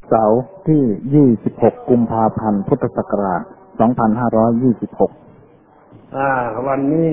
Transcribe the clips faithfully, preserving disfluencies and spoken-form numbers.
เสาร์ที่ ยี่สิบหก กุมภาพันธ์ พุทธศักราช สองพันห้าร้อยยี่สิบหกอ่า วันนี้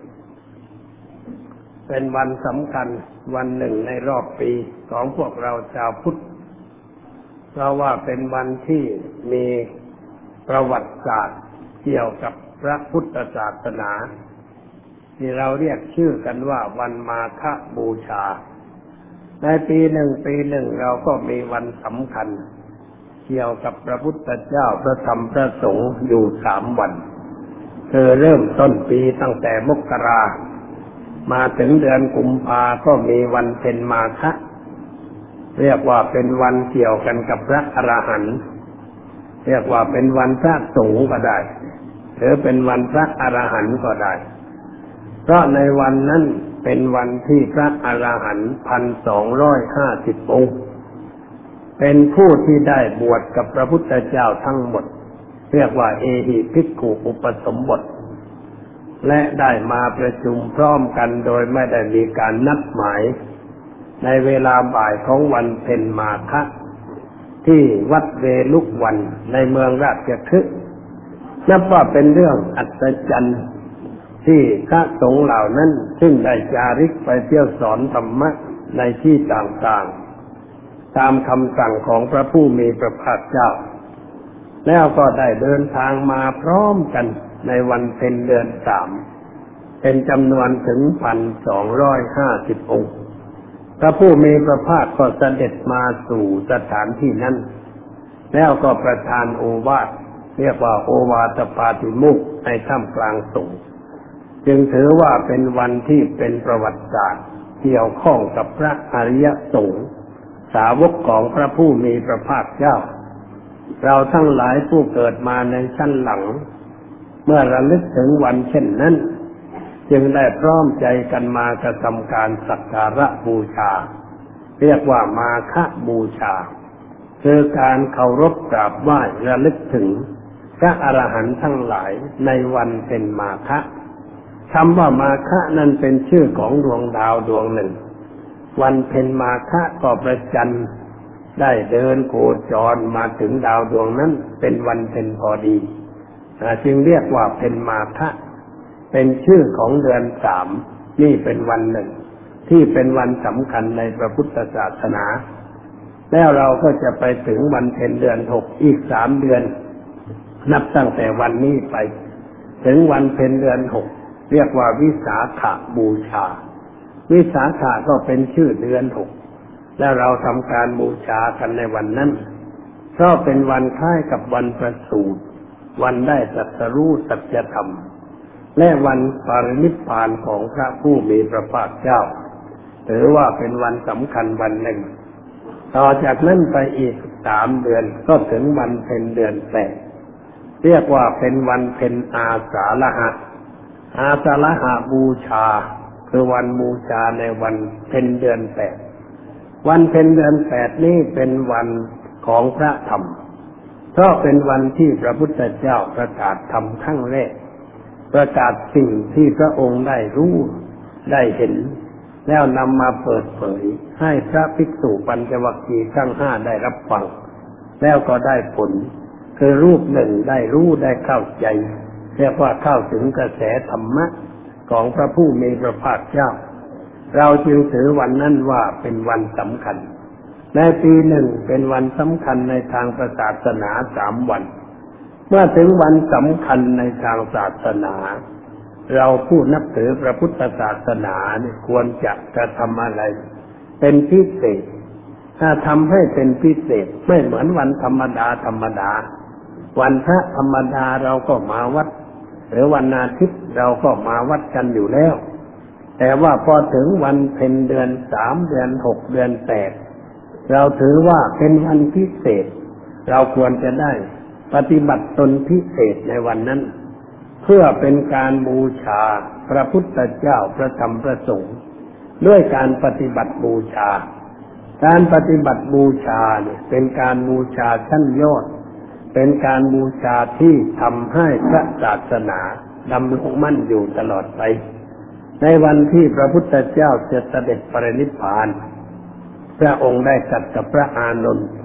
เป็นวันสำคัญวันหนึ่งในรอบปีของพวกเราชาวพุทธเพราะว่าเป็นวันที่มีประวัติศาสตร์เกี่ยวกับพระพุทธศาสนาที่เราเรียกชื่อกันว่าวันมาฆบูชาในปีหนึ่งปีหนึ่งเราก็มีวันสำคัญเกี่ยวกับพระพุทธเจ้าพระธรรมพระสงฆ์อยู่สามวันคือเริ่มต้นปีตั้งแต่มกรามาถึงเดือนกุมภาก็มีวันเพ็ญมาฆเรียกว่าเป็นวันเกี่ยวกันกับพระอรหันต์เรียกว่าเป็นวันพระสงฆ์ก็ได้หรือเป็นวันพระอรหันต์ก็ได้เพราะในวันนั้นเป็นวันที่พระอรหันต์พันสองร้อยห้าสิบองค์เป็นผู้ที่ได้บวชกับพระพุทธเจ้าทั้งหมดเรียกว่าเอหิภิกขุอุปสมบทและได้มาประชุมพร้อมกันโดยไม่ได้มีการนัดหมายในเวลาบ่ายของวันเพ็ญมาฆที่วัดเวลุวันในเมืองราชคฤห์นับว่าเป็นเรื่องอัศจรรย์ที่พระสงฆ์เหล่านั้นซึ่งได้จาริกไปเที่ยวสอนธรรมะในที่ต่างๆตามคำสั่งของพระผู้มีพระภาคเจ้าแล้วก็ได้เดินทางมาพร้อมกันในวันเพ็ญเดือนสามเป็นจำนวนถึง พันสองร้อยห้าสิบ องค์พระผู้มีพระภาคก็เสด็จมาสู่สถานที่นั้นแล้วก็ประทานโอวาทเรียกว่าโอวาทปาติโมกข์ในท่ามกลางสงฆ์จึงถือว่าเป็นวันที่เป็นประวัติศาสตร์เกี่ยวข้องกับพระอริยสงฆ์สาวกของพระผู้มีพระภาคเจ้าเราทั้งหลายผู้เกิดมาในชั้นหลังเมื่อระลึกถึงวันเช่นนั้นจึงได้พร้อมใจกันมากระทำการสักการะบูชาเรียกว่ามาฆบูชาคือการเคารพกราบไหว้ระลึกถึงพระอรหันต์ทั้งหลายในวันเพ็ญมาฆคำว่ามาฆนั้นเป็นชื่อของดวงดาวดวงหนึ่งวันเพ็ญมาฆก็ประจันทร์ได้เดินโคจรมาถึงดาวดวงนั้นเป็นวันเพ็ญพอดีจึงเรียกว่าเพ็ญมาฆเป็นชื่อของเดือนสามนี่เป็นวันหนึ่งที่เป็นวันสำคัญในพระพุทธศาสนาแล้วเราก็จะไปถึงวันเพ็ญเดือนหกอีกสามเดือนนับตั้งแต่วันนี้ไปถึงวันเพ็ญเดือนหกเรียกว่าวิสาขบูชาวิสาขก็เป็นชื่อเดือนหกและเราทำการบูชากันในวันนั้นเพราะเป็นวันคล้ายกับวันประสูติวันได้ตรัสรู้สัจธรรมและวันปรินิพพานของพระผู้มีพระภาคเจ้าถือว่าเป็นวันสำคัญวันหนึ่งต่อจากนั้นไปอีกสามเดือนก็ถึงวันเพ็ญเดือนแปดเรียกว่าเป็นวันเพ็ญอาสาฬหะอาสาฬหะบูชาคือวันบูชาในวันเพ็ญเดือนแปดวันเพ็ญเดือนแปดนี้เป็นวันของพระธรรมเพราะเป็นวันที่พระพุทธเจ้าประกาศธรรมครั้งแรกประกาศสิ่งที่พระองค์ได้รู้ได้เห็นแล้วนำมาเปิดเผยให้พระภิกษุปัญจวัคคีย์ทั้งห้าได้รับฟังแล้วก็ได้ผลคือรูปหนึ่งได้รู้ได้เข้าใจเรียกว่าเข้าถึงกระแสธรรมะของพระผู้มีพระภาคเจ้าเราจึงถือวันนั้นว่าเป็นวันสำคัญในปีหนึ่งเป็นวันสำคัญในทางศาสนาสามวันเมื่อถึงวันสำคัญในทางศาสนาเราผู้นับถือพระพุทธศาสนาเนี่ยควรจะกระทำอะไรเป็นพิเศษถ้าทำให้เป็นพิเศษไม่เหมือนวันธรรมดาธรรมดาวันพระธรรมดาเราก็มาวัดหรือวันอาทิตย์เราก็มาวัดกันอยู่แล้วแต่ว่าพอถึงวันเพ็ญเดือนสามเดือนหกเดือนแปดเราถือว่าเป็นวันพิเศษเราควรจะได้ปฏิบัติตนพิเศษในวันนั้นเพื่อเป็นการบูชาพระพุทธเจ้าพระธรรมพระสงฆ์ด้วยการปฏิบัติบูชาการปฏิบัติบูชาเนี่ยเป็นการบูชาชั้นยอดเป็นการบูชาที่ทำให้พระศาสนาดำรงมั่นอยู่ตลอดไปในวันที่พระพุทธเจ้าจะเสด็จปรินิพพานพระองค์ได้ตรัสกับพระอานนท์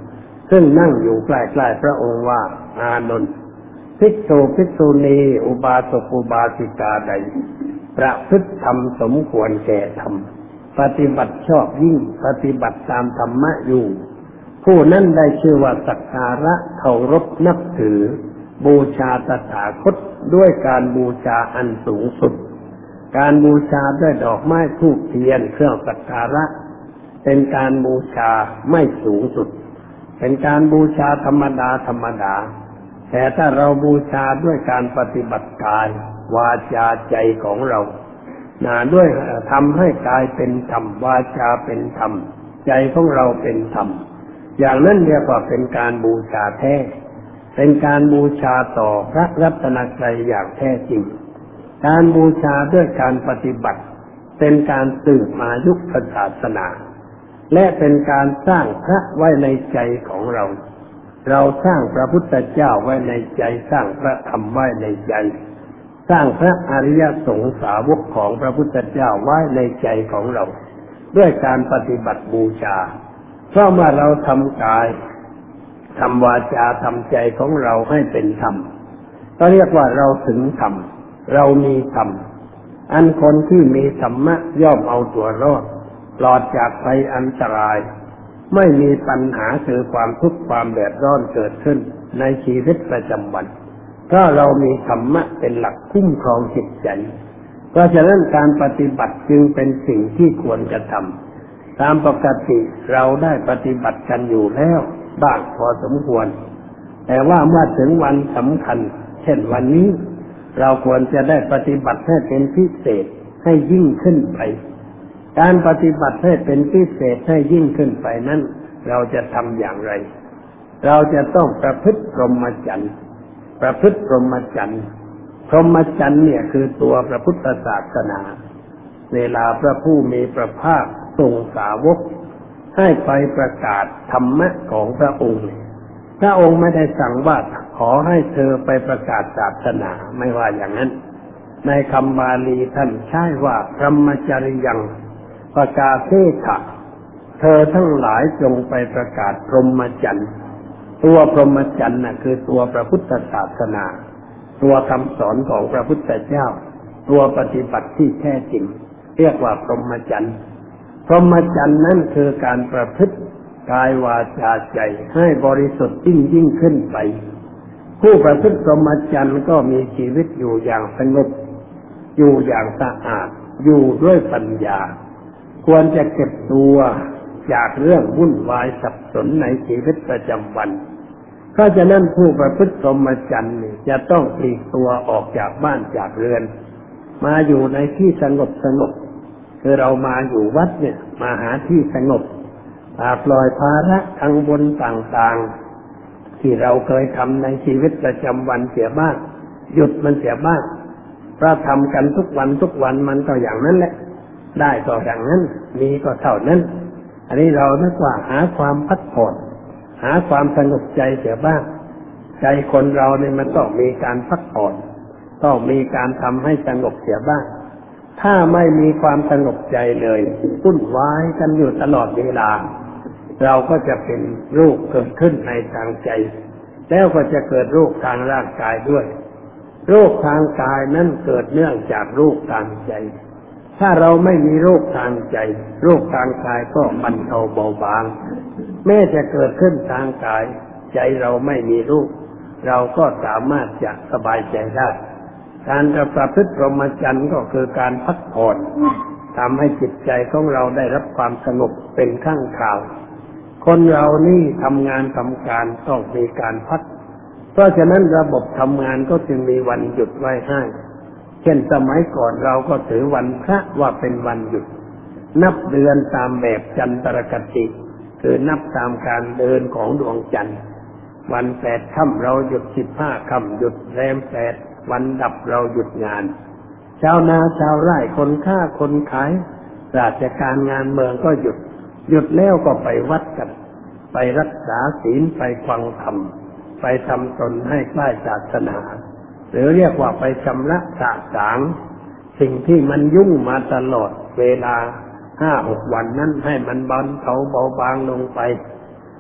ซึ่งนั่งอยู่ใกล้ๆพระองค์ว่าอานนท์ภิกษุภิกษุณีอุบาสกอุบาสิกาใดประพฤติธรรมสมควรแก่ธรรมปฏิบัติชอบยิ่งปฏิบัติตามธรรมะอยู่ผู้นั้นได้ชื่อว่าสักการะเคารพนับถือบูชาตถาคตด้วยการบูชาอันสูงสุดการบูชาด้วยดอกไม้ธูปเทียนเครื่องสักการะเป็นการบูชาไม่สูงสุดเป็นการบูชาธรรมดาธรรมดาแต่ถ้าเราบูชาด้วยการปฏิบัติกายวาจาใจของเรานะด้วยทำให้กายเป็นธรรมวาจาเป็นธรรมใจของเราเป็นธรรมอย่างนั้นเรียกว่าเป็นการบูชาแท้เป็นการบูชาต่อพระรัตนตรัยอย่างแท้จริงการบูชาด้วยการปฏิบัติเป็นการสืบมายุคศาสนาและเป็นการสร้างพระไว้ในใจของเราเราสร้างพระพุทธเจ้าไว้ในใจสร้างพระธรรมไว้ในใจสร้างพระอริยสงฆ์สาวกของพระพุทธเจ้าไว้ในใจของเราด้วยการปฏิบัติบูชาเพราะเมื่อเราทำกายทำวาจาทำใจของเราให้เป็นธรรมก็เรียกว่าเราถึงธรรมเรามีธรรมอันคนที่มีธรรมะย่อมเอาตัวรอดปลอดจากภัยอันตรายไม่มีปัญหาคือความทุกข์ความเดือดร้อนเกิดขึ้นในชีวิตประจำวันเพราะเรามีธรรมะเป็นหลักคุ้มครองจิตใจเพราะฉะนั้นการปฏิบัติจึงเป็นสิ่งที่ควรจะทำตามปกติเราได้ปฏิบัติกันอยู่แล้วบ้างพอสมควรแต่ว่าเมื่อถึงวันสำคัญเช่นวันนี้เราควรจะได้ปฏิบัติให้เป็นพิเศษให้ยิ่งขึ้นไปการปฏิบัติให้เป็นพิเศษให้ยิ่งขึ้นไปนั้นเราจะทำอย่างไรเราจะต้องประพฤติพรหมจรรย์ประพฤติพรหมจรรย์พรหมจรรย์เนี่ยคือตัวพระพุทธศาสนาเวลาพระผู้มีพระภาคทรงสาวกให้ไปประกาศธรรมะของพระองค์พระองค์ไม่ได้สั่งว่าขอให้เธอไปประกาศศาสนาไม่ว่าอย่างนั้นในคำบาลีท่านใช้ว่าพรหมจริยังประกาศเทศะเธอทั้งหลายจงไปประกาศพรหมจรรย์ตัวพรหมจรรย์น่ะคือตัวพระพุทธศาสนาตัวคำสอนของพระพุทธเจ้าตัวปฏิบัติที่แท้จริงเรียกว่าพรหมจรรย์พรหมจรรย์นั้นคือการประพฤติกายวาจาใจให้บริสุทธิ์ยิ่งยิ่งขึ้นไปผู้ประพฤติพรหมจรรย์ก็มีชีวิตอยู่อย่างสงบอยู่อย่างสะอาดอยู่ด้วยปัญญาควรจะเก็บตัวจากเรื่องวุ่นวายสับสนในชีวิตประจำวันเพราะฉะนั้นผู้ประพฤติพรหมจรรย์จะต้องปลีกตัวออกจากบ้านจากเรือนมาอยู่ในที่สงบสงบคือเรามาอยู่วัดเนี่ยมาหาที่สงบปล่อยภาระทางบนต่างๆที่เราเคยทำในชีวิตประจำวันเสียบ้างหยุดมันเสียบ้างเพราะทำกันทุกวันทุกวันมันก็อย่างนั้นแหละได้ก็อย่างนั้นมีก็เท่านั้นอันนี้เรานึกว่าหาความพักผ่อนหาความสงบใจเสียบ้างใจคนเราเนี่ยมันต้องมีการพักผ่อนต้องมีการทำให้สงบเสียบ้างถ้าไม่มีความสงบใจเลยวุ่นวายกันอยู่ตลอดเวลาเราก็จะเป็นโรคเกิดขึ้นในทางใจแล้วก็จะเกิดโรคทางร่างกายด้วยโรคทางกายนั้นเกิดเนื่องจากโรคทางใจถ้าเราไม่มีโรคทางใจโรคทางกายก็บรรเทาเบาบางแม้จะเกิดขึ้นทางกายใจเราไม่มีโรคเราก็สามารถจะสบายใจได้การประพฤติพรหมจรรย์ก็คือการพักผ่อนทำให้จิตใจของเราได้รับความสงบเป็นครั้งคราวคนเรานี่ทำงานทำการต้องมีการพักเพราะฉะนั้นระบบทำงานก็จึงมีวันหยุดไว้ให้เช่นสมัยก่อนเราก็ถือวันพระว่าเป็นวันหยุดนับเดือนตามแบบจันทรคติคือนับตามการเดินของดวงจันทร์วันแปดค่ำเราหยุดสิบห้าค่ำหยุดแรมแปดวันดับเราหยุดงานชาวนาชาวไร่คนค้าคนขายราชการงานเมืองก็หยุดหยุดแล้วก็ไปวัดกันไปรักษาศีลไปฟังธรรมไปทำตนให้ใกล้ศาสนาหรือเรียกว่าไปชำระสะสางสิ่งที่มันยุ่งมาตลอดเวลาห้าหกวันนั้นให้มันบรรเทาเบาบางลงไป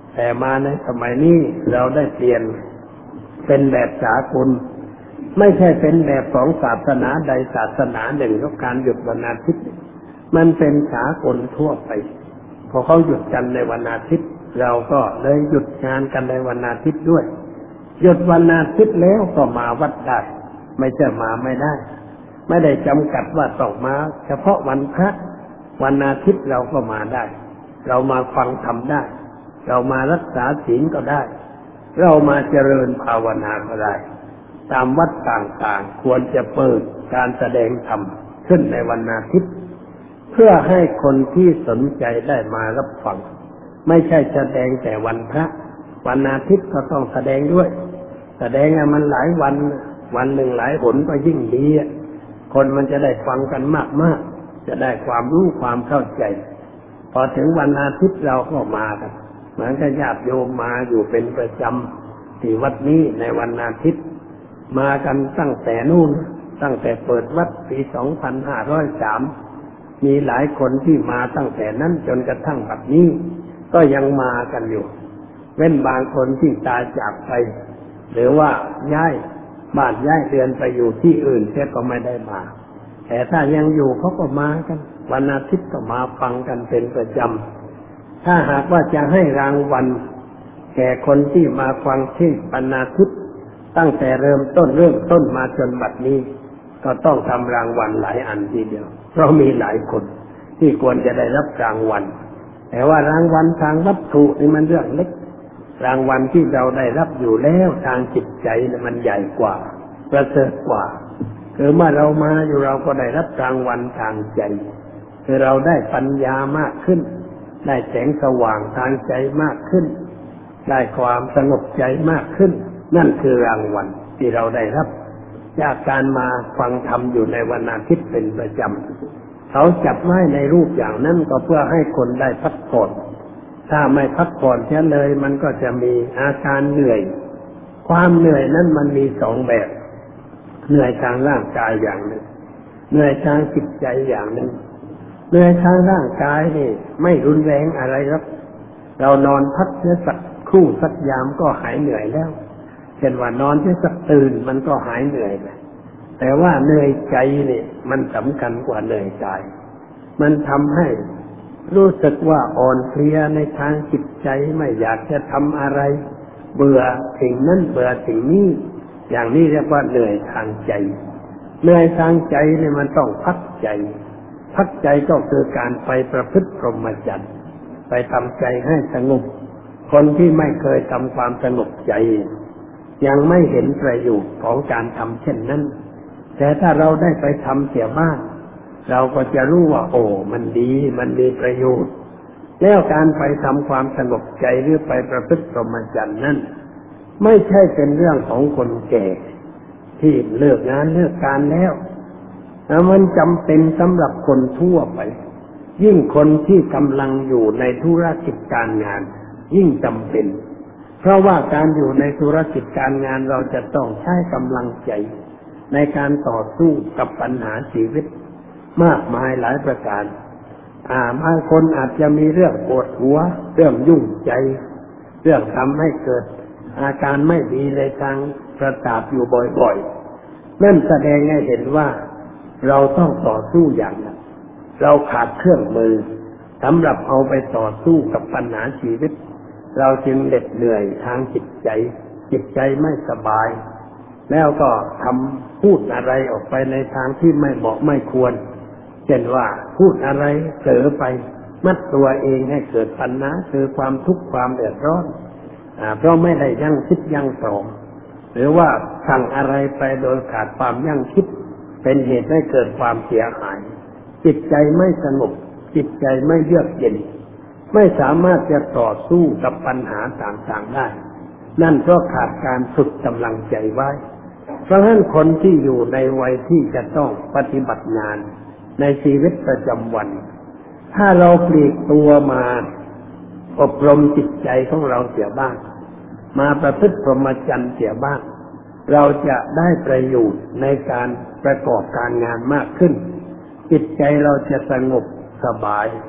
แต่มาในสมัยนี้เราได้เปลี่ยนเป็นแบบสากลไม่ใช่เป็นแบบของศาสนาใดศาสนาหนึ่งกับการหยุดวันอาทิตย์มันเป็นสากลทั่วไปพอเขาหยุดกันในวันอาทิตย์เราก็เลยหยุดงานกันในวันอาทิตย์ด้วยหยุดวันอาทิตย์แล้วก็มาวัดได้ไม่ใช่มาไม่ได้ไม่ได้จำกัดว่าต้องมาเฉพาะวันพระวันอาทิตย์เราก็มาได้เรามาฟังธรรมได้เรามารักษาศีลก็ได้เรามาเจริญภาวนาก็ได้ตามวัดต่างๆควรจะเปิดการแสดงธรรมขึ้นในวันอาทิตย์เพื่อให้คนที่สนใจได้มารับฟังไม่ใช่แสดงแต่วันพระวันอาทิตย์ก็ต้องแสดงด้วยแสดงมันหลายวันวันหนึ่งหลายหนก็ยิ่งดีคนมันจะได้ฟังกันมากๆจะได้ความรู้ความเข้าใจพอถึงวันอาทิตย์เราก็มากันเหมือนกับญาติโยมมาอยู่เป็นประจำที่วัดนี้ในวันอาทิตย์มากันตั้งแต่นู่นตั้งแต่เปิดวัดปีสองพันห้าร้อยสามมีหลายคนที่มาตั้งแต่นั้นจนกระทั่งบัดนี้ก็ยังมากันอยู่เว้นบางคนที่ตายจากไปหรือว่าย้ายบ้านย้ายเรือนไปอยู่ที่อื่นเสียก็ไม่ได้มาแต่ถ้ายังอยู่เขาก็มากันวันอาทิตย์ก็มาฟังกันเป็นประจำถ้าหากว่าจะให้รางวัลแก่คนที่มาฟังเทศน์วันอาทิตย์ตั้งแต่เริ่มต้นเริ่มต้นมาจนบัดนี้ก็ต้องทำรางวัลหลายอันทีเดียวเพราะมีหลายคนที่ควรจะได้รับรางวัลแต่ว่ารางวัลทางวัตถุนี่มันเรื่องเล็กรางวัลที่เราได้รับอยู่แล้วทางจิตใจมันใหญ่กว่าประเสริฐกว่าคือเมื่อเรามาอยู่เราก็ได้รับรางวัลทางใจคือเราได้ปัญญามากขึ้นได้แสงสว่างทางใจมากขึ้นได้ความสงบใจมากขึ้นนั่นคือรางวัลที่เราได้รับจากการมาฟังธรรมอยู่ในวันอาทิตย์เป็นประจำเขาจับไว้ในรูปอย่างนั้นก็เพื่อให้คนได้พักผ่อนถ้าไม่พักผ่อนเสียเลยมันก็จะมีอาการเหนื่อยความเหนื่อยนั้นมันมีสองแบบเหนื่อยทางร่างกายอย่างหนึ่งเหนื่อยทางจิตใจอย่างหนึ่งเหนื่อยทางร่างกายนี่ไม่รุนแรงอะไรครับเรานอนพักเสียสักครู่สักยามก็หายเหนื่อยแล้วเช่นว่านอนเสียสักตื่นมันก็หายเหนื่อยเลยแต่ว่าเหนื่อยใจนี่มันสำคัญกว่าเหนื่อยกายมันทำให้รู้สึกว่าอ่อนเพลียในทางจิตใจไม่อยากจะทำอะไรเบื่อสิ่งนั้นเบื่อสิ่งนี้อย่างนี้เรียกว่าเหนื่อยทางใจเหนื่อยทางใจเนี่ยมันต้องพักใจพักใจก็คือการไปประพฤติพรหมจรรย์ไปทำใจให้สงบคนที่ไม่เคยทำความสงบใจยังไม่เห็นประโยชน์ของการทำเช่นนั้นแต่ถ้าเราได้ไปทำเสียบ้างเราก็จะรู้ว่าโอ้มันดีมันมีประโยชน์แล้วการไปทำความสงบใจหรือไปประพฤติพรหมจรรย์นั้นไม่ใช่เป็นเรื่องของคนแก่ที่เลิกงานเลิกการแล้วแต่มันจำเป็นสำหรับคนทั่วไปยิ่งคนที่กำลังอยู่ในธุรกิจการงานยิ่งจำเป็นเพราะว่าการอยู่ในธุรกิจการงานเราจะต้องใช้กำลังใจในการต่อสู้กับปัญหาชีวิตมากมายหลายประการอ่าบางคนอาจจะมีเรื่องปวดหัวเรื่องยุ่งใจเรื่องทำให้เกิดอาการไม่ดีในทางประสาทอยู่บ่อยๆนั่นแสดงให้เห็นว่าเราต้องต่อสู้อย่างนั้นเราขาดเครื่องมือสำหรับเอาไปต่อสู้กับปัญหาชีวิตเราจึงเหน็ดเหนื่อยทางจิตใจจิตใจไม่สบายแล้วก็ทำพูดอะไรออกไปในทางที่ไม่เหมาะไม่ควรเช่นว่าพูดอะไรเผลอไปมัดตัวเองให้เกิดปัญหาคือความทุกข์ความเดือดร้อนอ่าเพราะไม่ได้ยั้งคิดยั้งสองหรือว่าสั่งอะไรไปโดยขาดความยั้งคิดเป็นเหตุให้เกิดความเสียหายจิตใจไม่สงบจิตใจไม่เยือกเย็นไม่สามารถจะต่อสู้กับปัญหาต่างๆได้นั่นเพราะขาดการฝึกกำลังใจไว้เพราะฉะนั้นคนที่อยู่ในวัยที่จะต้องปฏิบัติงานในชีวิตประจำวันถ้าเราปลีกตัวมาอบรมจิตใจของเราเสียบ้างมาประพฤติพรหมจรรย์เสียบ้างเราจะได้ประโยชน์ในการประกอบการงานมากขึ้นจิตใจเราจะสงบสบาย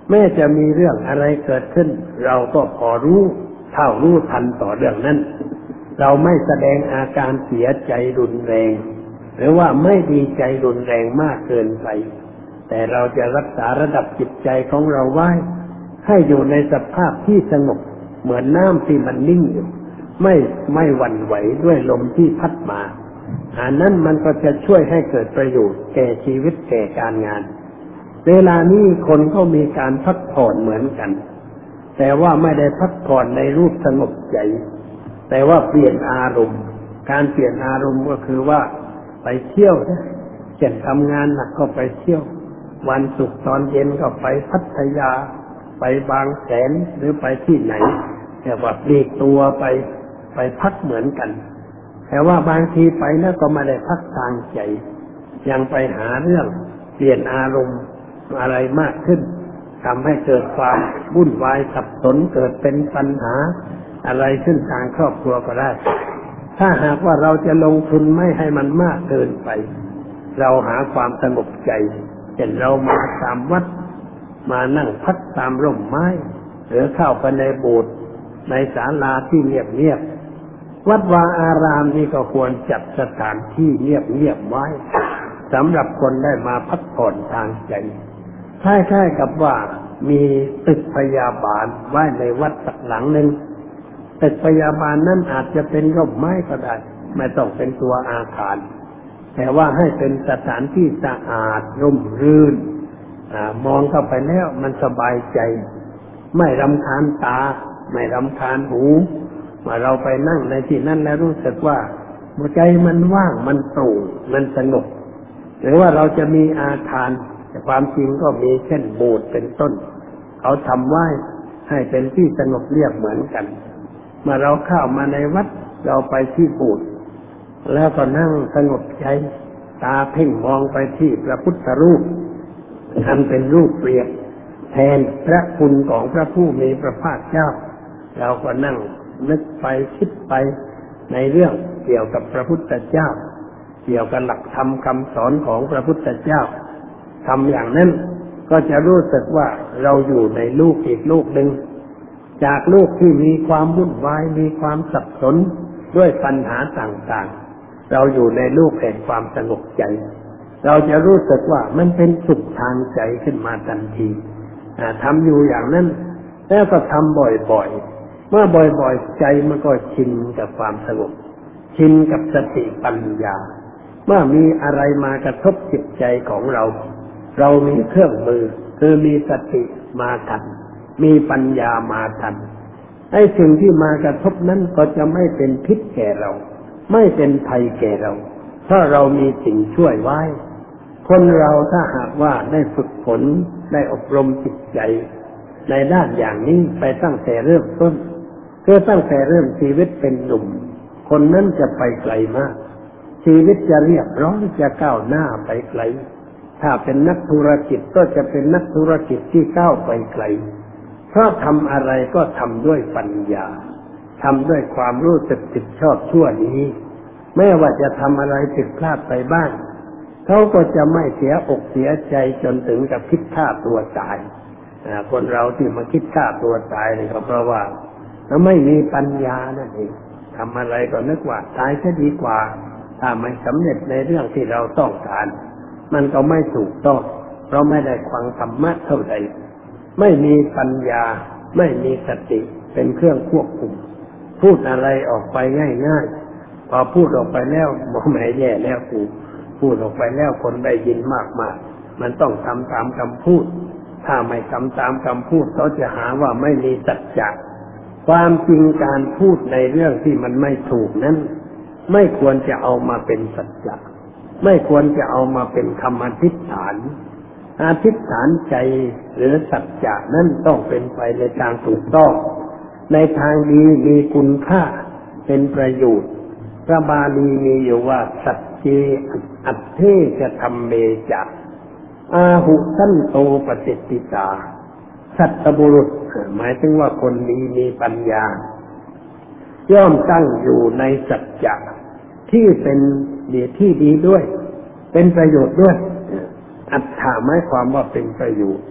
แม้จะมีเรื่องอะไรเกิดขึ้นเราก็พอรู้เท่ารู้ทันต่อเรื่องนั้นเราไม่แสดงอาการเสียใจรุนแรงหรือว่าไม่ดีใจรุนแรงมากเกินไปแต่เราจะรักษาระดับจิตใจของเราไว้ให้อยู่ในสภาพที่สงบเหมือนน้ำที่มันนิ่งอยู่ไม่ไม่หวั่นไหวด้วยลมที่พัดมาอันนั้นมันก็จะช่วยให้เกิดประโยชน์แก่ชีวิตแก่การงานเวลานี้คนก็มีการพักผ่อนเหมือนกันแต่ว่าไม่ได้พักผ่อนในรูปสงบใจแต่ว่าเปลี่ยนอารมณ์การเปลี่ยนอารมณ์ก็คือว่าไปเที่ยวเช่นทำงานหนักก็ไปเที่ยววันศุกร์ตอนเย็นก็ไปพัทยาไปบางแสนหรือไปที่ไหนแต่ว่าปลีกตัวไปไปพักเหมือนกันแต่ว่าบางทีไปแล้วก็ไม่ได้พักทางใจยังไปหาเรื่องเปลี่ยนอารมณ์อะไรมากขึ้นทำให้เกิดความวุ่นวายสับสนเกิดเป็นปัญหาอะไรขึ้นทางครอบครัวก็ได้ถ้าหากว่าเราจะลงทุนไม่ให้มันมากเกินไปเราหาความสงบใจเช่นเรามาตามวัดมานั่งพักตามร่มไม้หรือเข้าไปในโบสถ์ในศาลาที่เงียบๆวัดวาอารามนี่ก็ควรจัดสถานที่เงียบๆไว้สำหรับคนได้มาพักผ่อนทางใจคล้ายๆกับว่ามีตึกพยาบาลไว้ในวัดสักหลังหนึ่งตึกพยาบาลนั้นอาจจะเป็นร่มไม้ก็ได้ไม่ต้องเป็นตัวอาคารแต่ว่าให้เป็นสถานที่สะอาดร่มรื่นมองเข้าไปแล้วมันสบายใจไม่รำคาญตาไม่รำคาญหูเมื่อเราไปนั่งในที่นั้นแล้วรู้สึกว่าหัวใจมันว่างมันโปร่งมันสงบหรือว่าเราจะมีอาคารแต่ความจริงก็มีเช่นโบสถ์เป็นต้นเขาทำไว้ให้เป็นที่สงบเรียบเหมือนกันเมื่อเราเข้ามาในวัดเราไปที่โบสถ์แล้วก็นั่งสงบใจตาเพ่งมองไปที่พระพุทธรูปอันเป็นรูปเปรียบแทนพระคุณของพระผู้มีพระภาคเจ้าเราก็นั่งนึกไปคิดไปในเรื่องเกี่ยวกับพระพุทธเจ้าเกี่ยวกับหลักธรรมคำสอนของพระพุทธเจ้าทำอย่างนั้นก็จะรู้สึกว่าเราอยู่ในโลกอีกโลกหนึ่งจากโลกที่มีความวุ่นวายมีความสับสนด้วยปัญหาต่างๆเราอยู่ในโลกแห่งความสงบใจเราจะรู้สึกว่ามันเป็นสุขทางใจขึ้นมาทันทีทำอยู่อย่างนั้นแล้วก็ทำบ่อยๆเมื่อบ่อยๆใจมันก็ชินกับความสงบชินกับสติปัญญาเมื่อมีอะไรมากระทบจิตใจของเราเรามีเครื่องมือคือมีสติมาทันมีปัญญามาทันไอ้สิ่งที่มากระทบนั้นก็จะไม่เป็นพิษแก่เราไม่เป็นภัยแก่เราเพราะเรามีสิ่งช่วยไว้คนเราถ้าหากว่าได้ฝึกฝนได้อบรมจิตใจในด้านอย่างนี้ไปตั้งแต่เริ่มต้นคือตั้งแต่เริ่มชีวิตเป็นหนุ่มคนนั้นจะไปไกลมากชีวิตจะเรียบร้อยจะก้าวหน้าไปไกลถ้าเป็นนักธุรกิจก็จะเป็นนักธุรกิจที่ก้าวไปไกลเพราะทำอะไรก็ทำด้วยปัญญาทำด้วยความรู้สึกผิดชอบชั่วนี้แม้ว่าจะทำอะไรผิดพลาดไปบ้างเขาก็จะไม่เสียอกเสียใจจนถึงกับคิดฆ่าตัวตายคนเราที่มาคิดฆ่าตัวตายนี่ก็เพราะว่าเราไม่มีปัญญานั่นเองทำอะไรก็นึกว่าตายจะดีกว่าถ้าไม่สำเร็จในเรื่องที่เราต้องการมันก็ไม่ถูกต้องเพราะไม่ได้ฟังธรรมะเท่าใดไม่มีปัญญาไม่มีสติเป็นเครื่องควบคุมพูดอะไรออกไปง่ายๆพอพูดออกไปแล้วบอกแหมแย่แล้วกูพูดออกไปแล้วคนได้ยินมากๆมันต้องทำตามคำพูดถ้าไม่ทำตามคำพูดเขาจะหาว่าไม่มีสัจจะความจริงการพูดในเรื่องที่มันไม่ถูกนั้นไม่ควรจะเอามาเป็นสัจจะไม่ควรจะเอามาเป็นคำอธิษฐานอธิษฐานใจหรือสัจจะนั้นต้องเป็นไปในทางถูกต้องในทางดีมีคุณค่าเป็นประโยชน์พระบาลีมีอยู่ว่าสัจเจอัตเทจะทำเมจะอาหุสันโตปฏิติตาสัตบุรุษหมายถึงว่าคนดีมีปัญญาย่อมตั้งอยู่ในสัจจะที่เป็นดีที่ดีด้วยเป็นประโยชน์ด้วยอัตถะหมายความว่าเป็นประโยชน์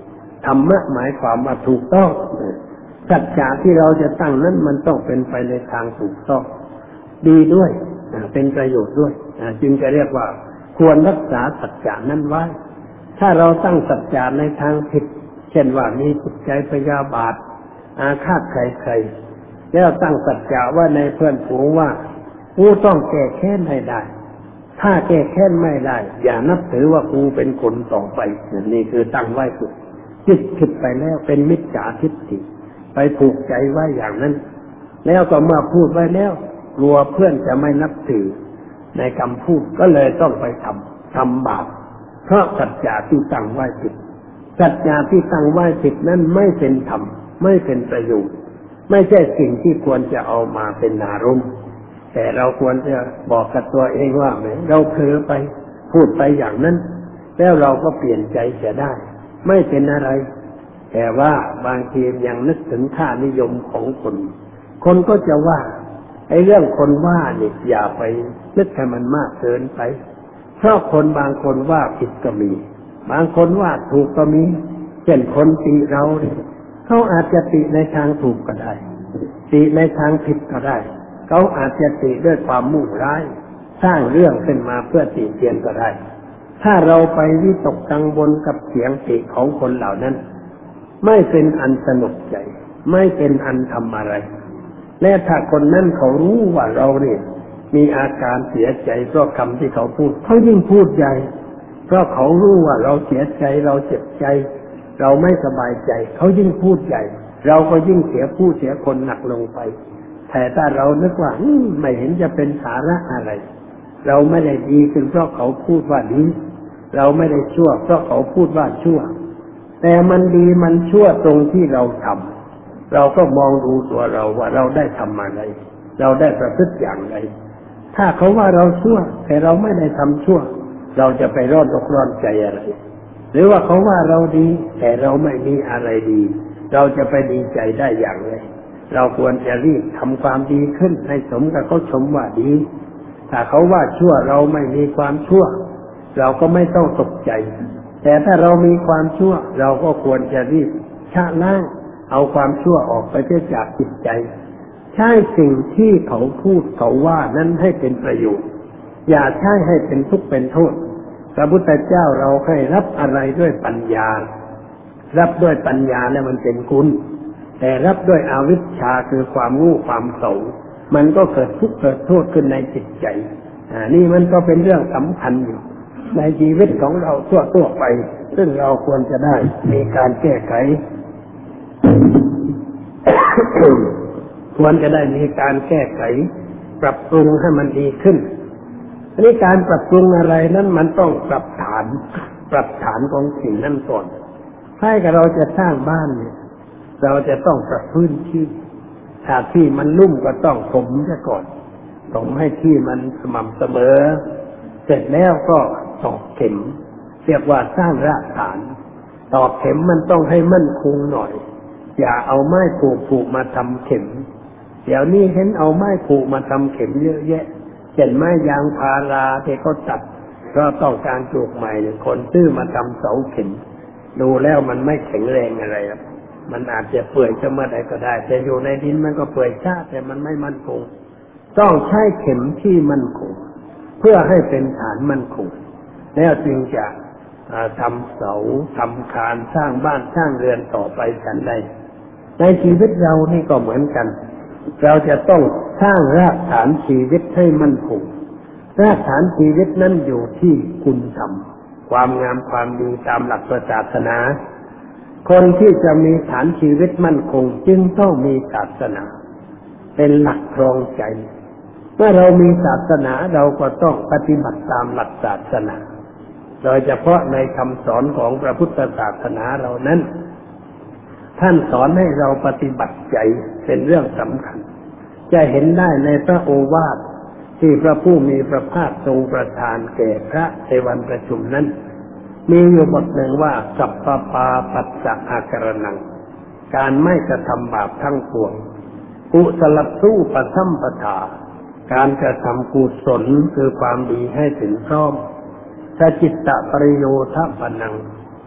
ธรรมะหมายความว่าถูกต้องสัจจะที่เราจะตั้งนั้นมันต้องเป็นไปในทางถูกต้องดีด้วยเป็นประโยชน์ด้วยจึงจะเรียกว่าควรรักษาสัจจะนั้นไว้ถ้าเราตั้งสัจจะในทางผิดเช่นว่ามีจิตใจพยาบาทอาฆาตใครๆแล้วตั้งสัจจะว่าในเพื่อนฝูงว่ากูต้องแก้แค้นให้ได้ถ้าแก้แค้นไม่ได้อย่านับถือว่ากูเป็นคนต่อไปนี่คือตั้งไว้ผิดจิตผิดไปแล้วเป็นมิจฉาทิฏฐิไปผูกใจไว้อย่างนั้นแล้วก็เมื่อพูดไว้แล้วกลัวเพื่อนจะไม่นับถือในคำพูดก็เลยต้องไปทำทำบาปเพราะสัจจะที่ตั้งไว้ผิดสัจจะที่ตั้งไว้ผิดนั้นไม่เป็นธรรมไม่เป็นประโยชน์ไม่ใช่สิ่งที่ควรจะเอามาเป็นอารมณ์แต่เราควรจะบอกกับตัวเองว่าแหมเราเผลอไปพูดไปอย่างนั้นแล้วเราก็เปลี่ยนใจเสียได้ไม่เป็นอะไรแต่ว่าบางทียังนึกถึงค่านิยมของคนคนก็จะว่าไอ้เรื่องคนว่าเนี่ยอย่าไปนึกให้มันมากเกินไปเพราะคนบางคนว่าผิดก็มีบางคนว่าถูกก็มีเช่นคนติเราเนี่ยเขาอาจจะติในทางถูกก็ได้ติในทางผิดก็ได้เขาอาจจะติด้วยความมุ่งร้ายสร้างเรื่องขึ้นมาเพื่อติเตียนก็ได้ถ้าเราไปวิตกกังวลกับเสียงติของคนเหล่านั้นไม่เป็นอันสนุกใจไม่เป็นอันทำอะไรและถ้าคนนั้นเขารู้ว่าเราเนี่ยมีอาการเสียใจเพราะคำที่เขาพูดเขายิ่งพูดใหญ่เพราะเขารู้ว่าเราเสียใจเราเจ็บใจเราไม่สบายใจเขายิ่งพูดใหญ่เราก็ยิ่งเสียผู้เสียคนหนักลงไปแต่ถ้าเรานึกว่าไม่เห็นจะเป็นสาระอะไรเราไม่ได้ดีเป็นเพราะเขาพูดว่าดีเราไม่ได้ชั่วเพราะเขาพูดว่าชั่วแต่มันดีมันชั่วตรงที่เราทำเราก็มองดูตัวเราว่าเราได้ทำอะไรเราได้ประพฤติอย่างไรถ้าเขาว่าเราชั่วแต่เราไม่ได้ทำชั่วเราจะไปร้อนอกร้อนใจอะไรหรือว่าเขาว่าเราดีแต่เราไม่มีอะไรดีเราจะไปดีใจได้อย่างไรเราควรจะรีบทำความดีขึ้นให้สมกับเขาชมว่าดีถ้าเขาว่าชั่วเราไม่มีความชั่วเราก็ไม่ต้องตกใจแต่ถ้าเรามีความชั่วเราก็ควรจะรีบชะล้างเอาความชั่วออกไปจากจิตใจใช้สิ่งที่เขาพูดเขาว่านั้นให้เป็นประโยชน์อย่าใช้ให้เป็นทุกข์เป็นโทษพระพุทธเจ้าเราให้รับอะไรด้วยปัญญารับด้วยปัญญาแล้วมันเป็นคุณแต่รับด้วยอวิชชาคือความโง่ความเขลามันก็เกิดทุกข์เกิดโทษขึ้นในจิตใจอ่านี่มันก็เป็นเรื่องสำคัญอยู่ในชีวิตของเราทั่วๆไปซึ่งเราควรจะได้มีการแก้ไข ควรจะได้มีการแก้ไขปรับปรุงให้มันดีขึ้นอันนี้การปรับปรุงอะไรนั้นมันต้องปรับฐานปรับฐานของสิ่งนั้นก่อนถ้าเราจะสร้างบ้านเนี่ยเราจะต้องปรับพื้นที่ถ้าที่มันลุ่มก็ต้องถมซะก่อนถมให้ที่มันสม่ำเสมอเสร็จแล้วก็ตอกเข็มเรียกว่าสร้างรากฐานตอกเข็มมันต้องให้มั่นคงหน่อยอย่าเอาไม้ผูกผูกมาทำเข็มเดี๋ยวนี้เห็นเอาไม้ผูกมาทำเข็มเยอะแยะเช่นไม้ยางพาราที่เขาตัดก็ต้องการปลูกใหม่เนี่ยคนซื้อมาทำเสาเข็มดูแล้วมันไม่แข็งแรงอะไรหรอกมันอาจจะเปื่อยจะเมื่อใดก็ได้แต่อยู่ในดินมันก็เปื่อยช้าแต่มันไม่มั่นคงต้องใช้เข็มที่มั่นคงเพื่อให้เป็นฐานมั่นคงแล้วจึงจะทำเสาทำคานสร้างบ้านสร้างเรือนต่อไปฉันใดในชีวิตเรานี่ก็เหมือนกันเราจะต้องสร้างรากฐานชีวิตให้มั่นคงรากฐานชีวิตนั้นอยู่ที่คุณธรรมความงามความดีตามหลักศาสนาคนที่จะมีฐานชีวิตมั่นคงจึงต้องมีศาสนาเป็นหลักครองใจเมื่อเรามีศาสนาเราก็ต้องปฏิบัติตามหลักศาสนาโดยเฉพาะในคำสอนของพระพุทธศาสนาเรานั้นท่านสอนให้เราปฏิบัติใจเป็นเรื่องสำคัญจะเห็นได้ในพระโอวาทที่พระผู้มีพระภาคทรงประทานแก่พระในวันประชุมนั้นมีอยู่บทหนึ่งว่าสัพพปาปัสสะอาการนังการไม่กระทำบาปทั้งปวงกุศลสู้ปสัมปทาการกระทำกุศลคือความดีให้ถึงพร้อมสจิตตปริโยทปนัง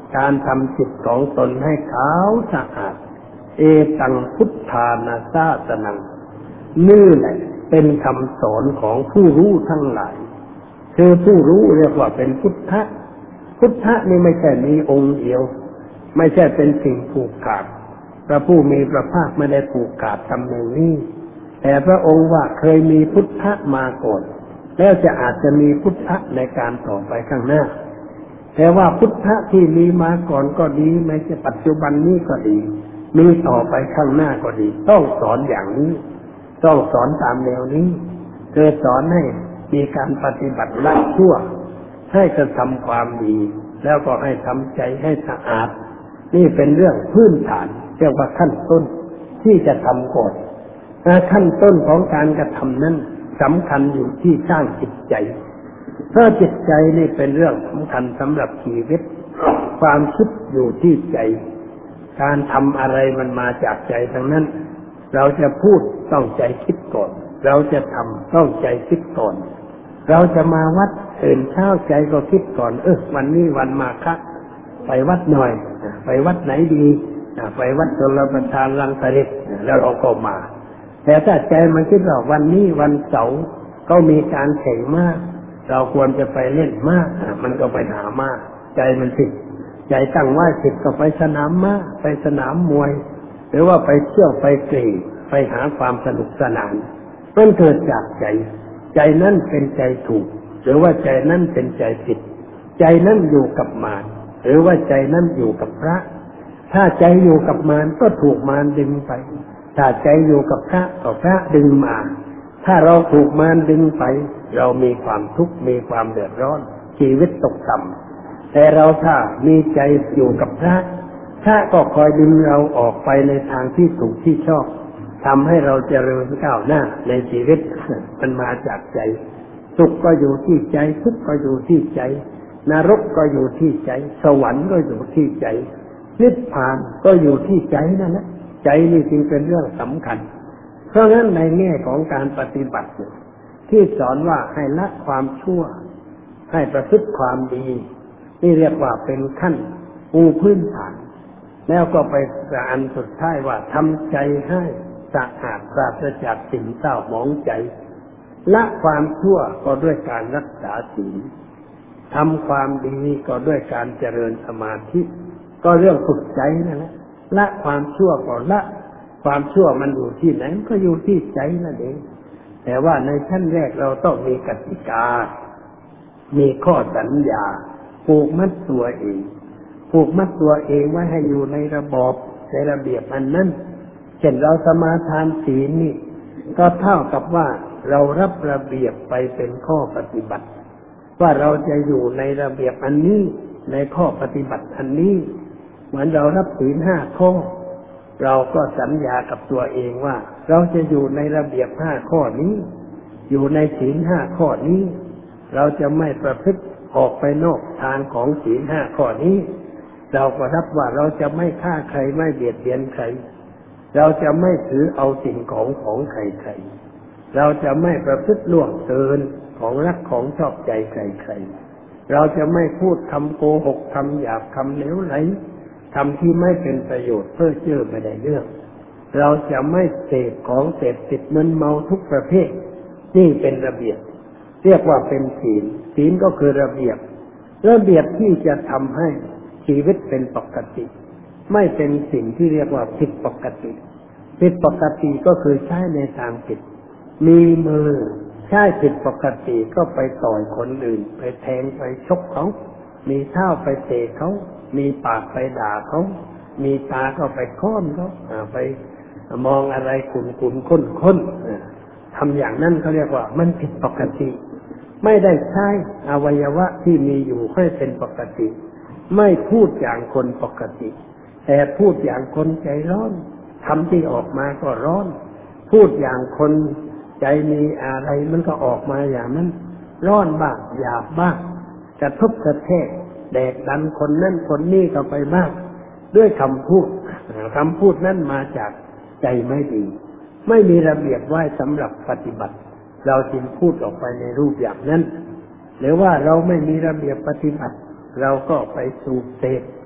การทำจิตของตนให้ขาวสะอาดเอตังพุทธานาซาสนังนี่แหละเป็นคำสอนของผู้รู้ทั้งหลายคือผู้รู้เรียกว่าเป็นพุทธะพุทธะนี่ไม่ใช่มีองค์เดียวไม่ใช่เป็นสิ่งผูกขาดพระผู้มีพระภาคไม่ได้ผูกขาดทำอย่างนี้แต่พระองค์ว่าเคยมีพุทธะมาก่อนแล้วจะอาจจะมีพุทธะในการต่อไปข้างหน้าแต่ว่าพุทธะที่มีมาก่อนก็ดีไม่ใช่ปัจจุบันนี้ก็ดีมีต่อไปข้างหน้าก็ดีต้องสอนอย่างนี้ต้องสอนตามแนวนี้คือสอนให้มีการปฏิบัติละชั่วให้กระทำความดีแล้วก็ให้ทำใจให้สะอาดนี่เป็นเรื่องพื้นฐานเรียกว่าขั้นต้นที่จะทำก่อนขั้นต้นของการกระทำนั้นสำคัญอยู่ที่สร้างจิตใจเพราะจิตใจนี่เป็นเรื่องสำคัญสำหรับชีวิตความคิดอยู่ที่ใจการทำอะไรมันมาจากใจทั้งนั้นเราจะพูดต้องใจคิดก่อนเราจะทำต้องใจคิดก่อนเราจะมาวัดตื่นเช้าใจก็คิดก่อนเออวันนี้วันมาฆะไปวัดหน่อยไปวัดไหนดีไปวัดชลประทานรังสฤษแล้วเราก็มาแต่ถ้าใจมันคิดว่าวันนี้วันเสาร์ก็มีการแข่งม้าเราควรจะไปเล่นม้ามันก็ไปหาม้าใจมันผิดใจตั้งว่าผิดก็ไปสนามม้าไปสนามมวยหรือว่าไปเที่ยวไปกรีดไปหาความสนุกสนานมันเกิดจากใจใจนั้นเป็นใจถูกหรือว่าใจนั้นเป็นใจผิดใจนั้นอยู่กับมารหรือว่าใจนั้นอยู่กับพระถ้าใจอยู่กับมารก็ถูกมารดึงไปถ้าใจอยู่กับพระก็พระดึงมาถ้าเราถูกมารดึงไปเรามีความทุกข์มีความเดือดร้อนชีวิตตกต่ำแต่เราถ้ามีใจอยู่กับพระพระก็คอยดึงเราออกไปในทางที่ถูกที่ชอบทำให้เราเจริญก้าวหน้าในชีวิตมันมาจากใจสุขก็อยู่ที่ใจทุกข์ก็อยู่ที่ใจนรกก็อยู่ที่ใจสวรรค์ก็อยู่ที่ใจนิพพานก็อยู่ที่ใจนั่นแหละใจนี่จึงเป็นเรื่องสำคัญเพราะงั้นในแง่ของการปฏิบัติที่สอนว่าให้ละความชั่วให้ประพฤติความดีนี่เรียกว่าเป็นขั้นปูพื้นฐานแล้วก็ไปอันสุดท้ายว่าทำใจให้สะอาดปราศจากสิ่งเศร้าหมองใจละความชั่วก็ด้วยการรักษาศีลทำความดีก็ด้วยการเจริญสมาธิก็เรื่องฝึกใจนั่นแหละละความชั่วก็ละความชั่วมันอยู่ที่ไหนก็อยู่ที่ใจนั่นเองแต่ว่าในขั้นแรกเราต้องมีกติกามีข้อสัญญาผูกมัดตัวเองผูกมัดตัวเองไว้ให้อยู่ในระบอบในระเบียบอันนั้นเช่นเราสมาทานศีลนี่ก็เท่ากับว่าเรารับระเบียบไปเป็นข้อปฏิบัติว่าเราจะอยู่ในระเบียบอันนี้ในข้อปฏิบัติอันนี้เหมือนเรารับศีลห้าข้อเราก็สัญญากับตัวเองว่าเราจะอยู่ในระเบียบห้าข้อนี้อยู่ในศีลห้าข้อนี้เราจะไม่ประพฤติออกไปนอกทางของศีลห้าข้อนี้เราก็รับว่าเราจะไม่ฆ่าใครไม่เบียดเบียนใครเราจะไม่ถือเอาสิ่งของของใครๆเราจะไม่ประพฤติล่วงเกินของรักของชอบใจใครๆเราจะไม่พูดคำโกหกคำหยาบคำเหลวไหลคำที่ไม่เป็นประโยชน์เพ้อเจ้อไม่ได้เรื่องเราจะไม่เสพของเสพติดมึนเมาทุกประเภทนี่เป็นระเบียบเรียกว่าเป็นศีลศีลก็คือระเบียบระเบียบที่จะทำให้ชีวิตเป็นปกติไม่เป็นสิ่งที่เรียกว่าผิดปกติผิดปกติก็คือใช้ในทางผิดมีมือใช้ผิดปกติก็ไปต่อยคนอื่นไปแทงไปชกเขามีเท้าไปเตะเขามีปากไปด่าเขามีตาก็ไปค้อนเขาไปมองอะไรขุ่นขุ่นข้นข้นทำอย่างนั้นเขาเรียกว่ามันผิดปกติไม่ได้ใช้อวัยวะที่มีอยู่ให้เป็นปกติไม่พูดอย่างคนปกติแต่พูดอย่างคนใจร้อนทำที่ออกมาก็ร้อนพูดอย่างคนใจมีอะไรมันก็ออกมาอย่างนั้นร้อนบ้างหยาบบ้างกระทบกระแทกแดกดันคนนั่นคนนี้ก็ไปบ้างด้วยคำพูดคำพูดนั้นมาจากใจไม่ดีไม่มีระเบียบไว้สำหรับปฏิบัติเราจึงพูดออกไปในรูปอย่างนั้นหรือว่าเราไม่มีระเบียบปฏิบัติเราก็ไปสูบเสพ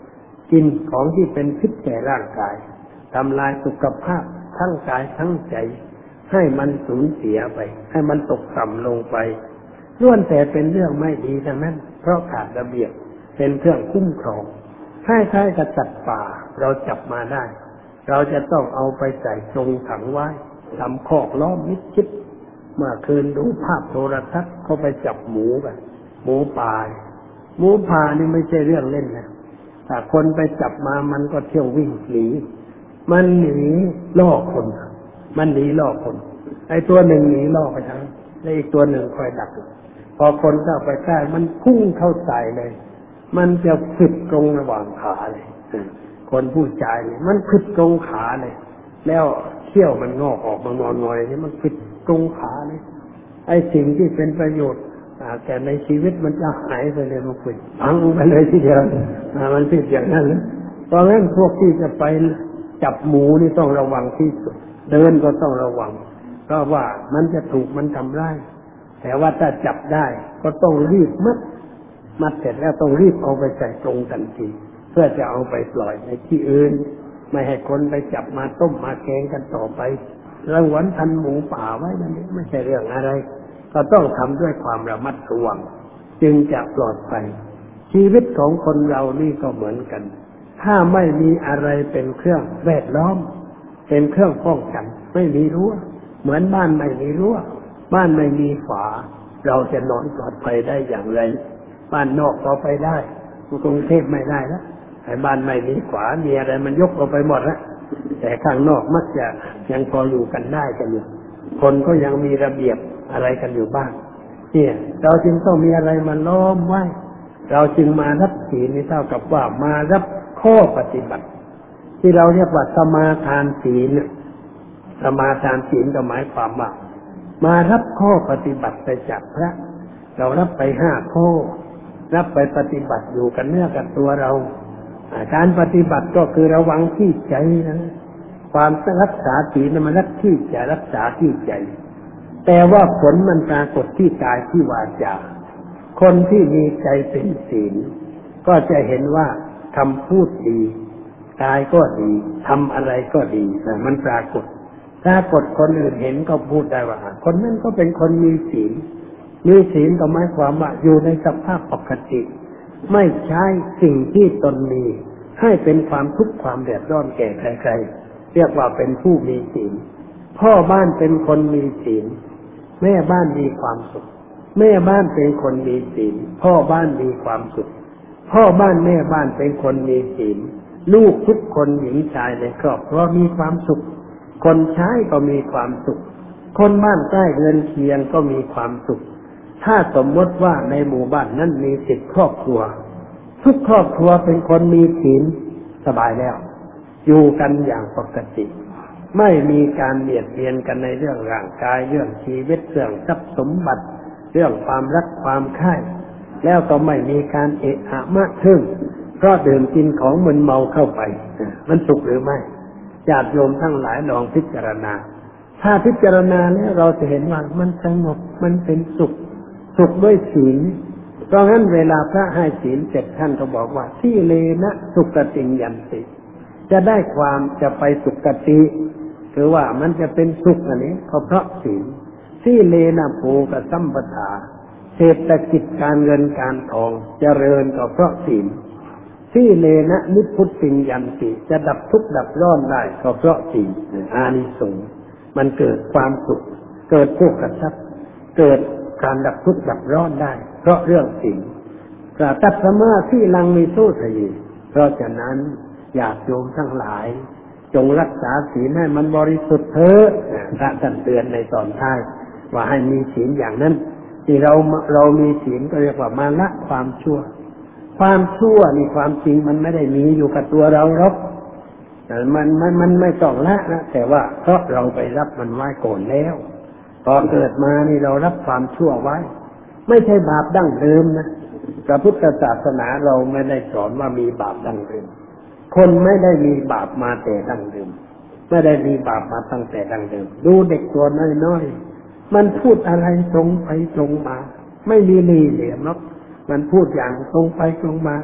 กินของที่เป็นพิษแก่ร่างกายทำลายสุขภาพทั้งกายทั้งใจให้มันสูญเสียไปให้มันตกต่ำลงไปล้วนแต่เป็นเรื่องไม่ดีทั้งนั้นเพราะขาดระเบียบเป็นเครื่องคุ้มครองคล้ายๆกับสัตว์ป่าเราจับมาได้เราจะต้องเอาไปใส่กรงขังไว้ทำคอกล้อมมิดชิดเมื่อคืนดูภาพโทรทัศน์เขาไปจับหมูกันหมูป่าหมูป่านี่ไม่ใช่เรื่องเล่นนะถ้าคนไปจับมามันก็เที่ยววิ่งหนีมันหนีล่อคนมันหนีล่อคนไอ้ตัวหนึ่งหนีล่อไปทั้งแล้วอีกตัวหนึ่งคอยดักพอคนเข้าไปใกล้มันพุ่งเข้าใส่เลยมันจะผิดตรงระหว่างขาเลยคนผู้ชายเนี่ยมันผิดตรงขาเลยแล้วเขี้ยวมันงอกออกมางอนๆนี่มันผิดตรงขาเลยไอ้สิ่งที่เป็นประโยชน์แต่ในชีวิตมันจะหายไปเลยมันผิดพังไปเลยทีเดียวมันผิดอย่างนั้นนะเพราะงั้นพวกที่จะไปจับหมูนี่ต้องระวังที่สุดเดินก็ต้องระวังเพราะว่ามันจะถูกมันทำร้ายแต่ว่าถ้าจับได้ก็ต้องรีบมัดมัดเสร็จแล้วต้องรีบเอาไปใส่กรงทันทีเพื่อจะเอาไปปล่อยในที่อื่นไม่ให้คนไปจับมาต้มมาแกงกันต่อไปรังหวนพันหมูป่าไว้นั่นเองไม่ใช่เรื่องอะไรก็ต้องทำด้วยความระมัดระวังจึงจะปลอดภัยชีวิตของคนเรานี่ก็เหมือนกันถ้าไม่มีอะไรเป็นเครื่องแวดล้อมเป็นเครื่องป้องกันไม่มีรั้วเหมือนบ้านไม่มีรั้วบ้านไม่มีฝาเราจะนอนปลอดภัยได้อย่างไรบ้านนอกเราไปได้กรุงเทพไม่ได้แล้วไอ้บ้านไม่มีฝามีอะไรมันยกเราไปหมดแล้วแต่ข้างนอกมักจะยังพออยู่กันได้กันอยู่คนก็ยังมีระเบียบอะไรกันอยู่บ้างเนี่ยเราจึงต้องมีอะไรมาล้อมไว้เราจึงมารับศีลนี่เท่ากับว่ามารับข้อปฏิบัติที่เราเรียกว่าสมาทานศีลสมาทานศีลก็หมายความว่ามารับข้อปฏิบัติไปจากพระเรารับไปห้าข้อรับไปปฏิบัติอยู่กันเนื้อกับตัวเราการปฏิบัติก็คือระวังที่ใจนะความรักษาศีลมันรักที่ใจรักษาที่ใจแต่ว่าผลมันปรากฏที่กายที่วาจาคนที่มีใจเป็นศีลก็จะเห็นว่าคำพูดดีกายก็ดีทำอะไรก็ดีแต่มันปรากฏปรากฏคนอื่นเห็นก็พูดได้ว่าคนนั้นก็เป็นคนมีศีลมีศีลก็หมายความว่าอยู่ในสภาพปกติไม่ใช้สิ่งที่ตนมีให้เป็นความทุกข์ความเดือดร้อนแก่ใครๆเรียกว่าเป็นผู้มีศีลพ่อบ้านเป็นคนมีศีลแม่บ้านมีความสุขแม่บ้านเป็นคนมีศีลพ่อบ้านมีความสุขพ่อบ้านแม่บ้านเป็นคนมีศีลลูกทุกคนหญิงชายในครอบครัวมีความสุขคนใช้ก็มีความสุขคนบ้านใกล้เรือนเคียงก็มีความสุขถ้าสมมติว่าในหมู่บ้านนั้นมีสิบครอบครัวทุกครอบครัวเป็นคนมีศีลสบายแล้วอยู่กันอย่างปกติไม่มีการเบียดเบียนกันในเรื่องร่างกายเรื่องชีวิตเรื่องทรัพย์สมบัติเรื่องความรักความใคร่แล้วก็ไม่มีการเอะอะมากขึ้นเพราะดื่มกินของมึนเมาเข้าไปมันสุขหรือไม่ญาติโยมทั้งหลายลองพิจารณาถ้าพิจารณาแล้วเราจะเห็นว่ามันสงบมันเป็นสุขสุขด้วยศีลเพราะงั้นเวลาพระให้ศีลเสร็จท่านก็บอกว่าที่เลนะสุขติยันติจะได้ความจะไปสุขติคือว่ามันจะเป็นสุขอันนี้ก็เพราะศีลที่เลนะโภคสัมปทาเศรษฐกิจการเงินการทองเจริญก็เพราะศีลที่เลนะนิพพุติยันติจะดับทุกข์ดับร้อนได้ก็เพราะศีลอานิสงส์มันเกิดความสุขเกิดโภคทรัพย์เกิดการดับทุกข์ดับร้อนได้เพราะเรื่องศีลกระตัดสมาธิลังมีโสทยีเพราะฉะนั้นญาติโยมทั้งหลายจงรักษาศีลให้มันบริสุทธิ์เถิดพระท่านเตือนในตอนท้ายว่าให้มีศีลอย่างนั้นที่เราเรามีศีลก็เรียกว่ามาละความชั่วความชั่วนี่ความจริงมันไม่ได้มีอยู่กับตัวเราหรอกมันมันมันไม่ต้องละนะแต่ว่าเพราะเราไปรับมันไว้ก่อนแล้วพอเกิดมานี่เรารับความชั่วไว้ไม่ใช่บาปดั้งเดิมนะพระพุทธศาสนาเราไม่ได้สอนว่ามีบาปดั้งเดิมคนไม่ได้มีบาปมาแต่ดั้งเดิมไม่ได้มีบาปมาตั้งแต่ดั้งเดิมดูเด็กตัวน้อยๆมันพูดอะไรตรงไปตรงมาไม่มีลีเหลี่ยมหรอกมันพูดอย่างตรงไปตรงมา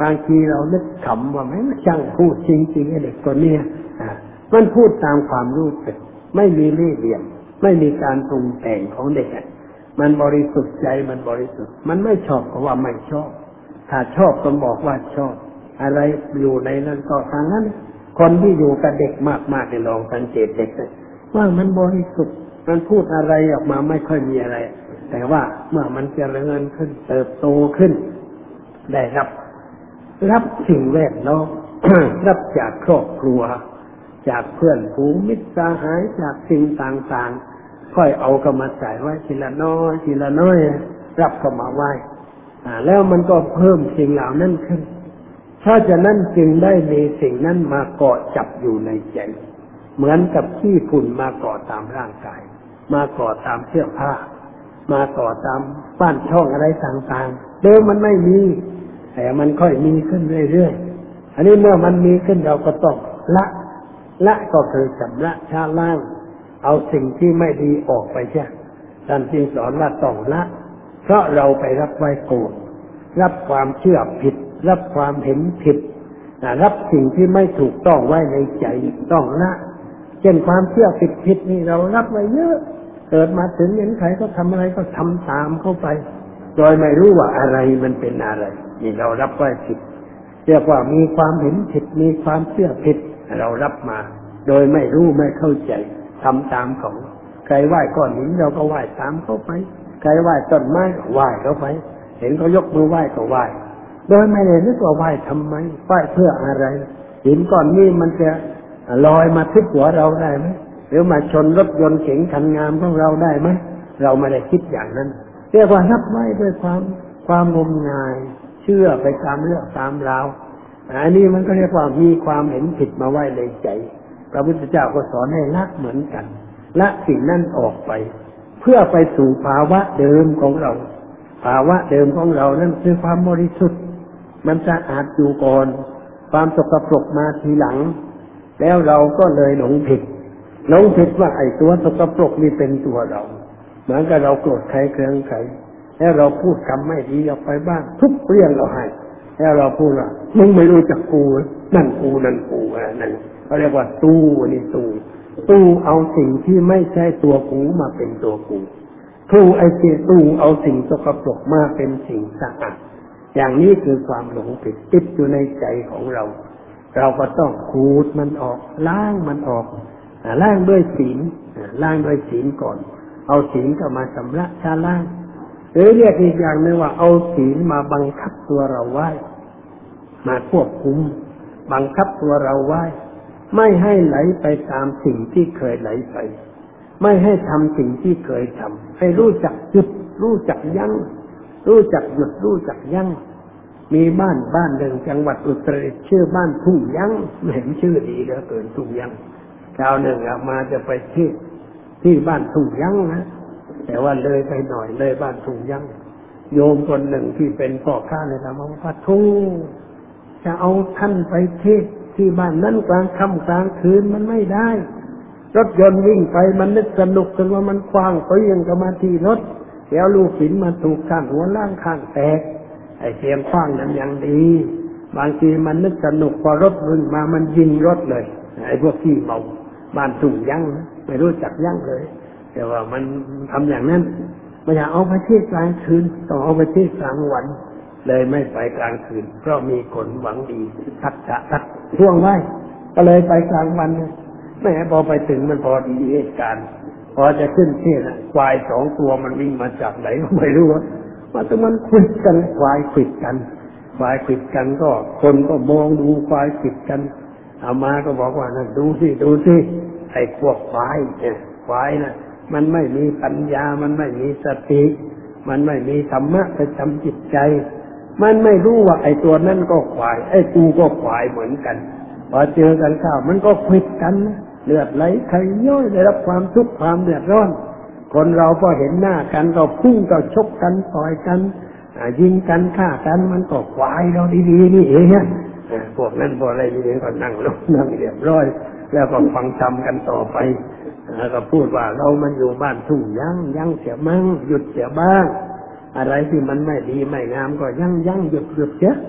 บางทีเรานึกขำว่าแม่งช่างพูดจริงๆไอ้เด็กคนนี้มันพูดตามความรู้สึกไม่มีเล่ห์เหลี่ยมไม่มีการปรุงแต่งของเด็กมันบริสุทธิ์ใจมันบริสุทธิ์มันไม่ชอบก็ว่าไม่ชอบถ้าชอบก็บอกว่าชอบอะไรอยู่ในนั้นก็ทางนั้นคนที่อยู่กับเด็กมากๆเนี่ยลองสังเกตเด็กว่ามันบริสุทธิ์มันพูดอะไรออกมาไม่ค่อยมีอะไรแต่ว่าเมื่อมันเจริญขึ้นเติบโตขึ้นได้รับรับสิ่งแวดล้อม รับจากครอบครัวจากเพื่อนฝูงมิตรสหายจากสิ่งต่างๆค่อยเอาเข้ามาใส่ไว้ทีละน้อยทีละน้อยรับเข้ามาไว้แล้วมันก็เพิ่มสิ่งเหล่านั้นขึ้นเพราะฉะนั้นจึงได้มีสิ่งนั้นมาเกาะจับอยู่ในใจเหมือนกับขี้ฝุ่นมาเกาะตามร่างกายมาเกาะตามเสื้อผ้ามาเกาะตามบ้านช่องอะไรต่างๆเดิมมันไม่มีแต่มันค่อยมีขึ้นเรื่อยๆอันนี้เมื่อมันมีขึ้นเราก็ต้องละละก็คือชำระชาล้างเอาสิ่งที่ไม่ดีออกไปใช่ท่านจึงสอนว่าต้องละเพราะเราไปรับไว้โกรธรับความเชื่อผิดรับความเห็นผิดรับสิ่งที่ไม่ถูกต้องไว้ในใจต้องละเช่นความเชื่อผิดผิดนี่เรารับไว้เยอะเกิดมาถึงเห็นใครก็ทำอะไรก็ทำตามเข้าไปโดยไม่รู้ว่าอะไรมันเป็นอะไรนี่เรารับไว้ผิดเรียกว่ามีความเห็นผิดมีความเชื่อผิดเรารับมาโดยไม่รู้ไม่เข้าใจทำตามเขาใครไหว้ก้อนหินเราก็ไหว้ตามเขาไปใครไหว้ต้นไม้ก็ไหว้เขาไปเห็นเขายกมือไหว้ก็ไหว้โดยไม่ได้นึกว่าไหว้ทำไมไหว้เพื่ออะไรหินก้อนนี้มันจะลอยมาทิ่หัวเราได้ไหมหรือมาชนรถยนต์เก๋งคันงามของเราได้ไหมเราไม่ได้คิดอย่างนั้นเรียกว่ารับไว้ด้วยความความงมงายเชื่อไปตามเรื่องตามราวอันนี้มันก็เรียกว่ามีความเห็นผิดมาไว้ในใจพระพุทธเจ้าก็สอนให้ละเหมือนกันละสิ่งนั้นออกไปเพื่อไปสู่ภาวะเดิมของเราภาวะเดิมของเรานั่นคือความบริสุทธิ์มันสะอาดอยู่ก่อนความสกปรกมาทีหลังแล้วเราก็เลยหลงผิดหลงผิดว่าไอ้ตัวสกปรกนี่เป็นตัวเราเหมือนกับเราโกรธใครเคืองใครแล้วเราพูดคำไม่ดีออกไปบ้างทุกเรื่องเราให้แล้วเราพูดว่ามึงไม่รู้จักกูนั่นกูนั่นกูนั่นเขาเรียกว่าตู้นี่ตู้ตู้เอาสิ่งที่ไม่ใช่ตัวกูมาเป็นตัวกูตู้ไอ้เจ้าตู้เอาสิ่งสกปรกมาเป็นสิ่งสะอาดอย่างนี้คือความหลงผิดติดอยู่ในใจของเราเราก็ต้องขูดมันออกล้างมันออกล้างด้วยศีลล้างด้วยศีลก่อนเอาศีลก็มาชำระชาล้างหรือเรียกอีกอย่างนึงว่าเอาศีลมาบังคับตัวเราไว้มาควบคุมบังคับตัวเราไว้ไม่ให้ไหลไปตามสิ่งที่เคยไหลไปไม่ให้ทำสิ่งที่เคยทำให้รู้จักหยุดรู้จักยั้งรู้จักหยุดรู้จักยั้งมีบ้านบ้านหนึ่งจังหวัดอุตรดิตถ์ชื่อบ้านทุ่งยั้งเห็นชื่อดีเหลือเกินทุ่งยั้งคราวหนึ่งออกมาจะไปที่ที่บ้านทุ่งยั้งนะแต่ว่าเลยไปหน่อยเลยบ้านทุ่งยั้งโยมคนหนึ่งที่เป็นพ่อค้าเลยนะบอกว่าทุ่งจะเอาท่านไปเทศที่บ้านนั้นกลางค่ำกลางคืนมันไม่ได้รถยนต์วิ่งไปมันนึกสนุกจนว่ามันคว้างไปยังกับมาที่รถแล้วลูกหินมาถูกข้างหัวล่างข้างแตกไอ้เสียงคว้างนั้นยังดีบางทีมันนึกสนุกพอรถวิ่งมามันยิงรถเลยไอ้พวกที่เมาบ้านทุ่งยั้งไม่รู้จักยั้งเลยแต่ว่ามันทำอย่างนั้นไม่อยากเอาไปเทศกลางคืนต้องเอาไปเทศกลางวันเลยไม่ไปกลางคืนเพราะมีคนหวังดีทักจะทักท่วงไว้ก็เลยไปกลางวันแม่พอไปถึงมันพอดีเหตุการณ์พอจะขึ้นเทศควายสองตัวมันวิ่งมาจากไหนก็ไม่รู้ว่าแต่มันขวิดกันควายขวิดกันควายขวิดกันก็คนก็มองดูควายขวิดกันเอามาก็บอกว่านั่นดูสิดูสิไอ้พวกควายเนี่ยควายน่ะมันไม่มีปัญญามันไม่มีสติมันไม่มีธรรมะประจำจิตใจมันไม่รู้ว่าไอ้ตัวนั่นก็ควายไอ้กูก็ควายเหมือนกันพอเจอกันข้าวมันก็ขวิดกันเลือดไหลใครย่อยได้รับความทุกข์ความเดือดร้อนคนเราพอเห็นหน้ากันก็พุ่งก็ชกกันต่อยกันยิงกันฆ่ากันมันก็ควายเราดีๆนี่เองเนี่ยพวกนั้นพออะไรนี่เองก็นั่งลงนั่งเรียบร้อยแล้วก็ฟังธรรมกันต่อไปแล้วก็พูดว่าเรามันอยู่บ้านทุ่งยั้งยั้งเสียมั่งหยุดเสียบ้างอะไรที่มันไม่ดีไม่งามก็ยั้งยั้งหยุดหยุดเสีย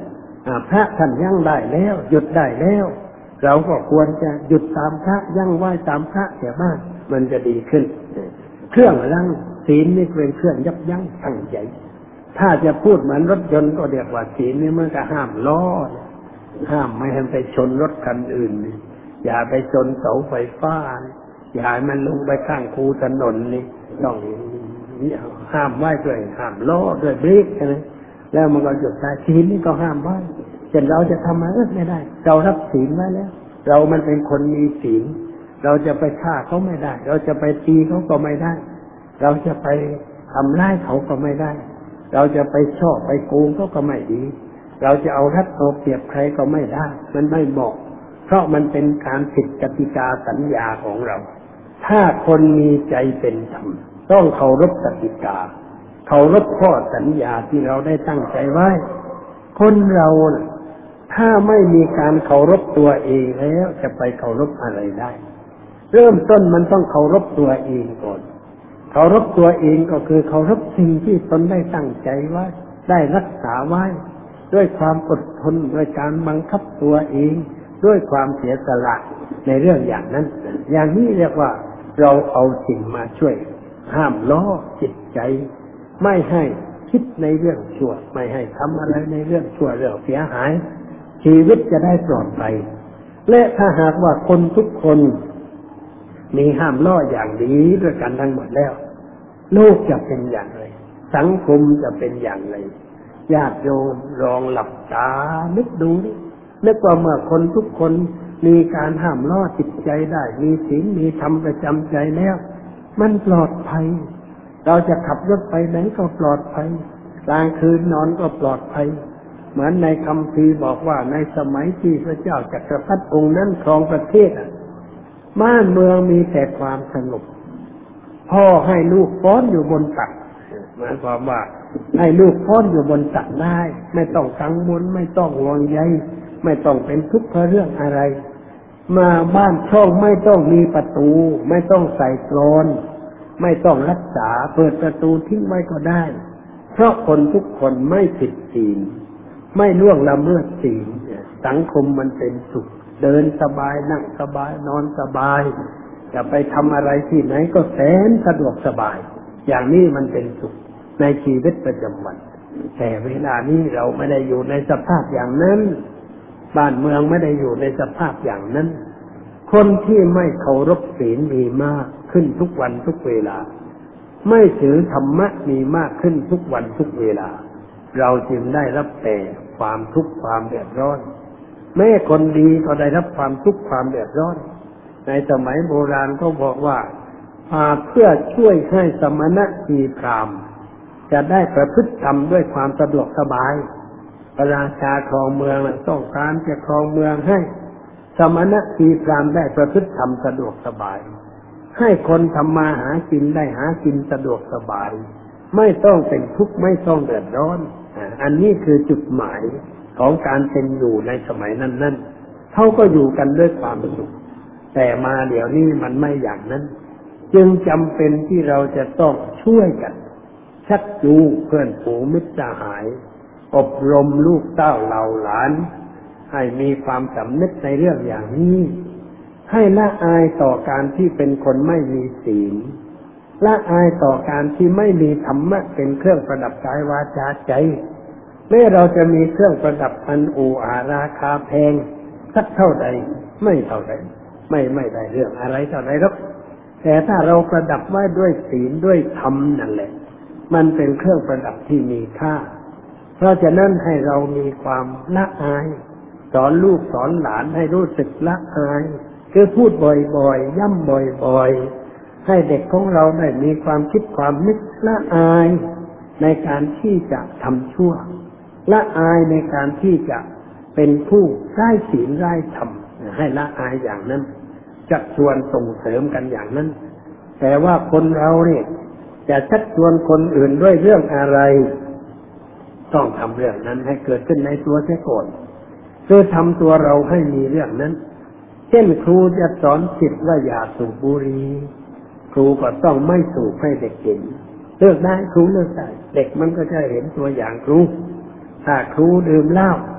พระท่านยั่งได้แล้วหยุดได้แล้วเราก็ควรจะหยุดตามพระยั่งไหวตามพระเสียบ้างมันจะดีขึ้นเครื่องรั้งศีลนี่เป็นเครื่องยับยั้งชั่งใจถ้าจะพูดเหมือนรถยนต์ก็เรียกว่าศีลนี่มันก็ห้ามล้อห้ามไม่ให้ไปชนรถคันอื่นอย่าไปชนเสาไฟฟ้าอย่าให้มันลงไปข้างคูถนนนี่ต้องห้ามไว้ด้วยห้ามล้อด้วยเบรกนะแล้วมันก็หยุดได้ศีลนี่ก็ห้ามไว้เช่นเราจะทำอะไรไม่ได้เรารับศีลไว้แล้วเรามันเป็นคนมีศีลเราจะไปฆ่าเขาไม่ได้เราจะไปตีเขาก็ไม่ได้เราจะไปทำร้ายเขาก็ไม่ได้เราจะไปชอบไปโกงเขาก็ไม่ดีเราจะเอารัดเอาเปรียบใครก็ไม่ได้มันไม่เหมาะเพราะมันเป็นการผิดกติกาสัญญาของเราถ้าคนมีใจเป็นธรรมต้องเคารพกติกาเคารพข้อสัญญาที่เราได้ตั้งใจไว้คนเราถ้าไม่มีการเคารพตัวเองแล้วจะไปเคารพอะไรได้เริ่มต้นมันต้องเคารพตัวเองก่อนเคารพตัวเองก็คือเคารพสิ่งที่ตนได้ตั้งใจไว้ได้รักษาไว้ด้วยความอดทนด้วยการบังคับตัวเองด้วยความเสียสละในเรื่องอย่างนั้นอย่างนี้เรียกว่าเราเอาสิ่งมาช่วยห้ามล้อจิตใจไม่ให้คิดในเรื่องชั่วไม่ให้ทำอะไรในเรื่องชั่วเรื่องเสียหายชีวิตจะได้ปลอดภัยและถ้าหากว่าคนทุกคนมีห้ามล้ออย่างดีด้วยกันทั้งหมดแล้วโลกจะเป็นอย่างไรสังคมจะเป็นอย่างไรญาติโยมลองหลับตานึกดูนึกว่าเมื่อคนทุกคนมีการห้ามล้อจิตใจได้มีศีลมีธรรมประจำใจแล้วมันปลอดภัยเราจะขับรถไปไหนก็ปลอดภัยกลางคืนนอนก็ปลอดภัยเหมือนในคัมภีร์บอกว่าในสมัยที่พระเจ้าจักรพรรดิองค์นั้นครองประเทศบ้านเมืองมีแต่ความสงบพ่อให้ลูกฟ้อนอยู่บนตักหมายความว่าให้ลูกฟ้อนอยู่บนตักได้ไม่ต้องกังวลไม่ต้องห่วงใยไม่ต้องเป็นทุกข์เพราะเรื่องอะไรมาบ้านช่องไม่ต้องมีประตูไม่ต้องใส่กลอนไม่ต้องรักษาเปิดประตูทิ้งไว้ก็ได้เพราะคนทุกคนไม่ผิดศีลไม่ล่วงละเมิดศีลสังคมมันเป็นสุขเดินสบายนั่งสบายนอนสบายจะไปทำอะไรที่ไหนก็แสนสะดวกสบายอย่างนี้มันเป็นสุขในชีวิตประจำวันแต่เวลานี้เราไม่ได้อยู่ในสภาพอย่างนั้นบ้านเมืองไม่ได้อยู่ในสภาพอย่างนั้นคนที่ไม่เคารพศีลมีมากขึ้นทุกวันทุกเวลาไม่ถือธรรมะมีมากขึ้นทุกวันทุกเวลาเราจึงได้รับแต่ความทุกข์ความเดือดร้อนแม้คนดีก็ได้รับความทุกข์ความเดือดร้อนในสมัยโบราณก็บอกว่าเพื่อช่วยให้สมณะชีพราหมณ์จะได้ประพฤติธรรมด้วยความสะดวกสบายพระราชาครองเมืองต้องการจะครองเมืองให้สมณะชีพราหมณ์ได้ประพฤติธรรมสะดวกสบายให้คนทำมาหากินได้หากินสะดวกสบายไม่ต้องเป็นทุกข์ไม่ต้องเดือดร้อนอันนี้คือจุดหมายของการเป็นอยู่ในสมัยนั้นนั้นเขาก็อยู่กันด้วยความสุขแต่มาเดี๋ยวนี้มันไม่อย่างนั้นจึงจำเป็นที่เราจะต้องช่วยกันชักจูงเพื่อนฝูงมิตรสหายอบรมลูกเต้าเหล่าหลานให้มีความสำนึกในเรื่องอย่างนี้ให้ละอายต่อการที่เป็นคนไม่มีศีลละอายต่อการที่ไม่มีธรรมะเป็นเครื่องประดับกายวาจาใจแม้เราจะมีเครื่องประดับอันอู่อาราคาแพงสักเท่าใดไม่เท่าใดไม่ไม่ได้เรื่องอะไรเท่าใดหรอกแต่ถ้าเราประดับไว้ด้วยศีลด้วยธรรมนั่นแหละมันเป็นเครื่องประดับที่มีค่าเพราะฉะนั้นให้เรามีความละอายสอนลูกสอนหลานให้รู้สึกละอายคือพูดบ่อยๆย้ำบ่อยๆให้เด็กของเราได้มีความคิดความนึกละอายในการที่จะทำชั่วละอายในการที่จะเป็นผู้ไร้ศีลไร้ธรรมให้ละอายอย่างนั้นชักชวนส่งเสริมกันอย่างนั้นแต่ว่าคนเราเนี่ยจะชักชวนคนอื่นด้วยเรื่องอะไรต้องทำเรื่องนั้นให้เกิดขึ้นในตัวเสียก่อนคือทำตัวเราให้มีเรื่องนั้นเช่นครูจะสอนศิษย์ว่าอย่าสูบบุหรี่ครูก็ต้องไม่สูบให้เด็กเห็นเลิกได้ครูเลิกได้เด็กมันก็จะเห็นตัวอย่างครูถ้าครูดื่มเหล้า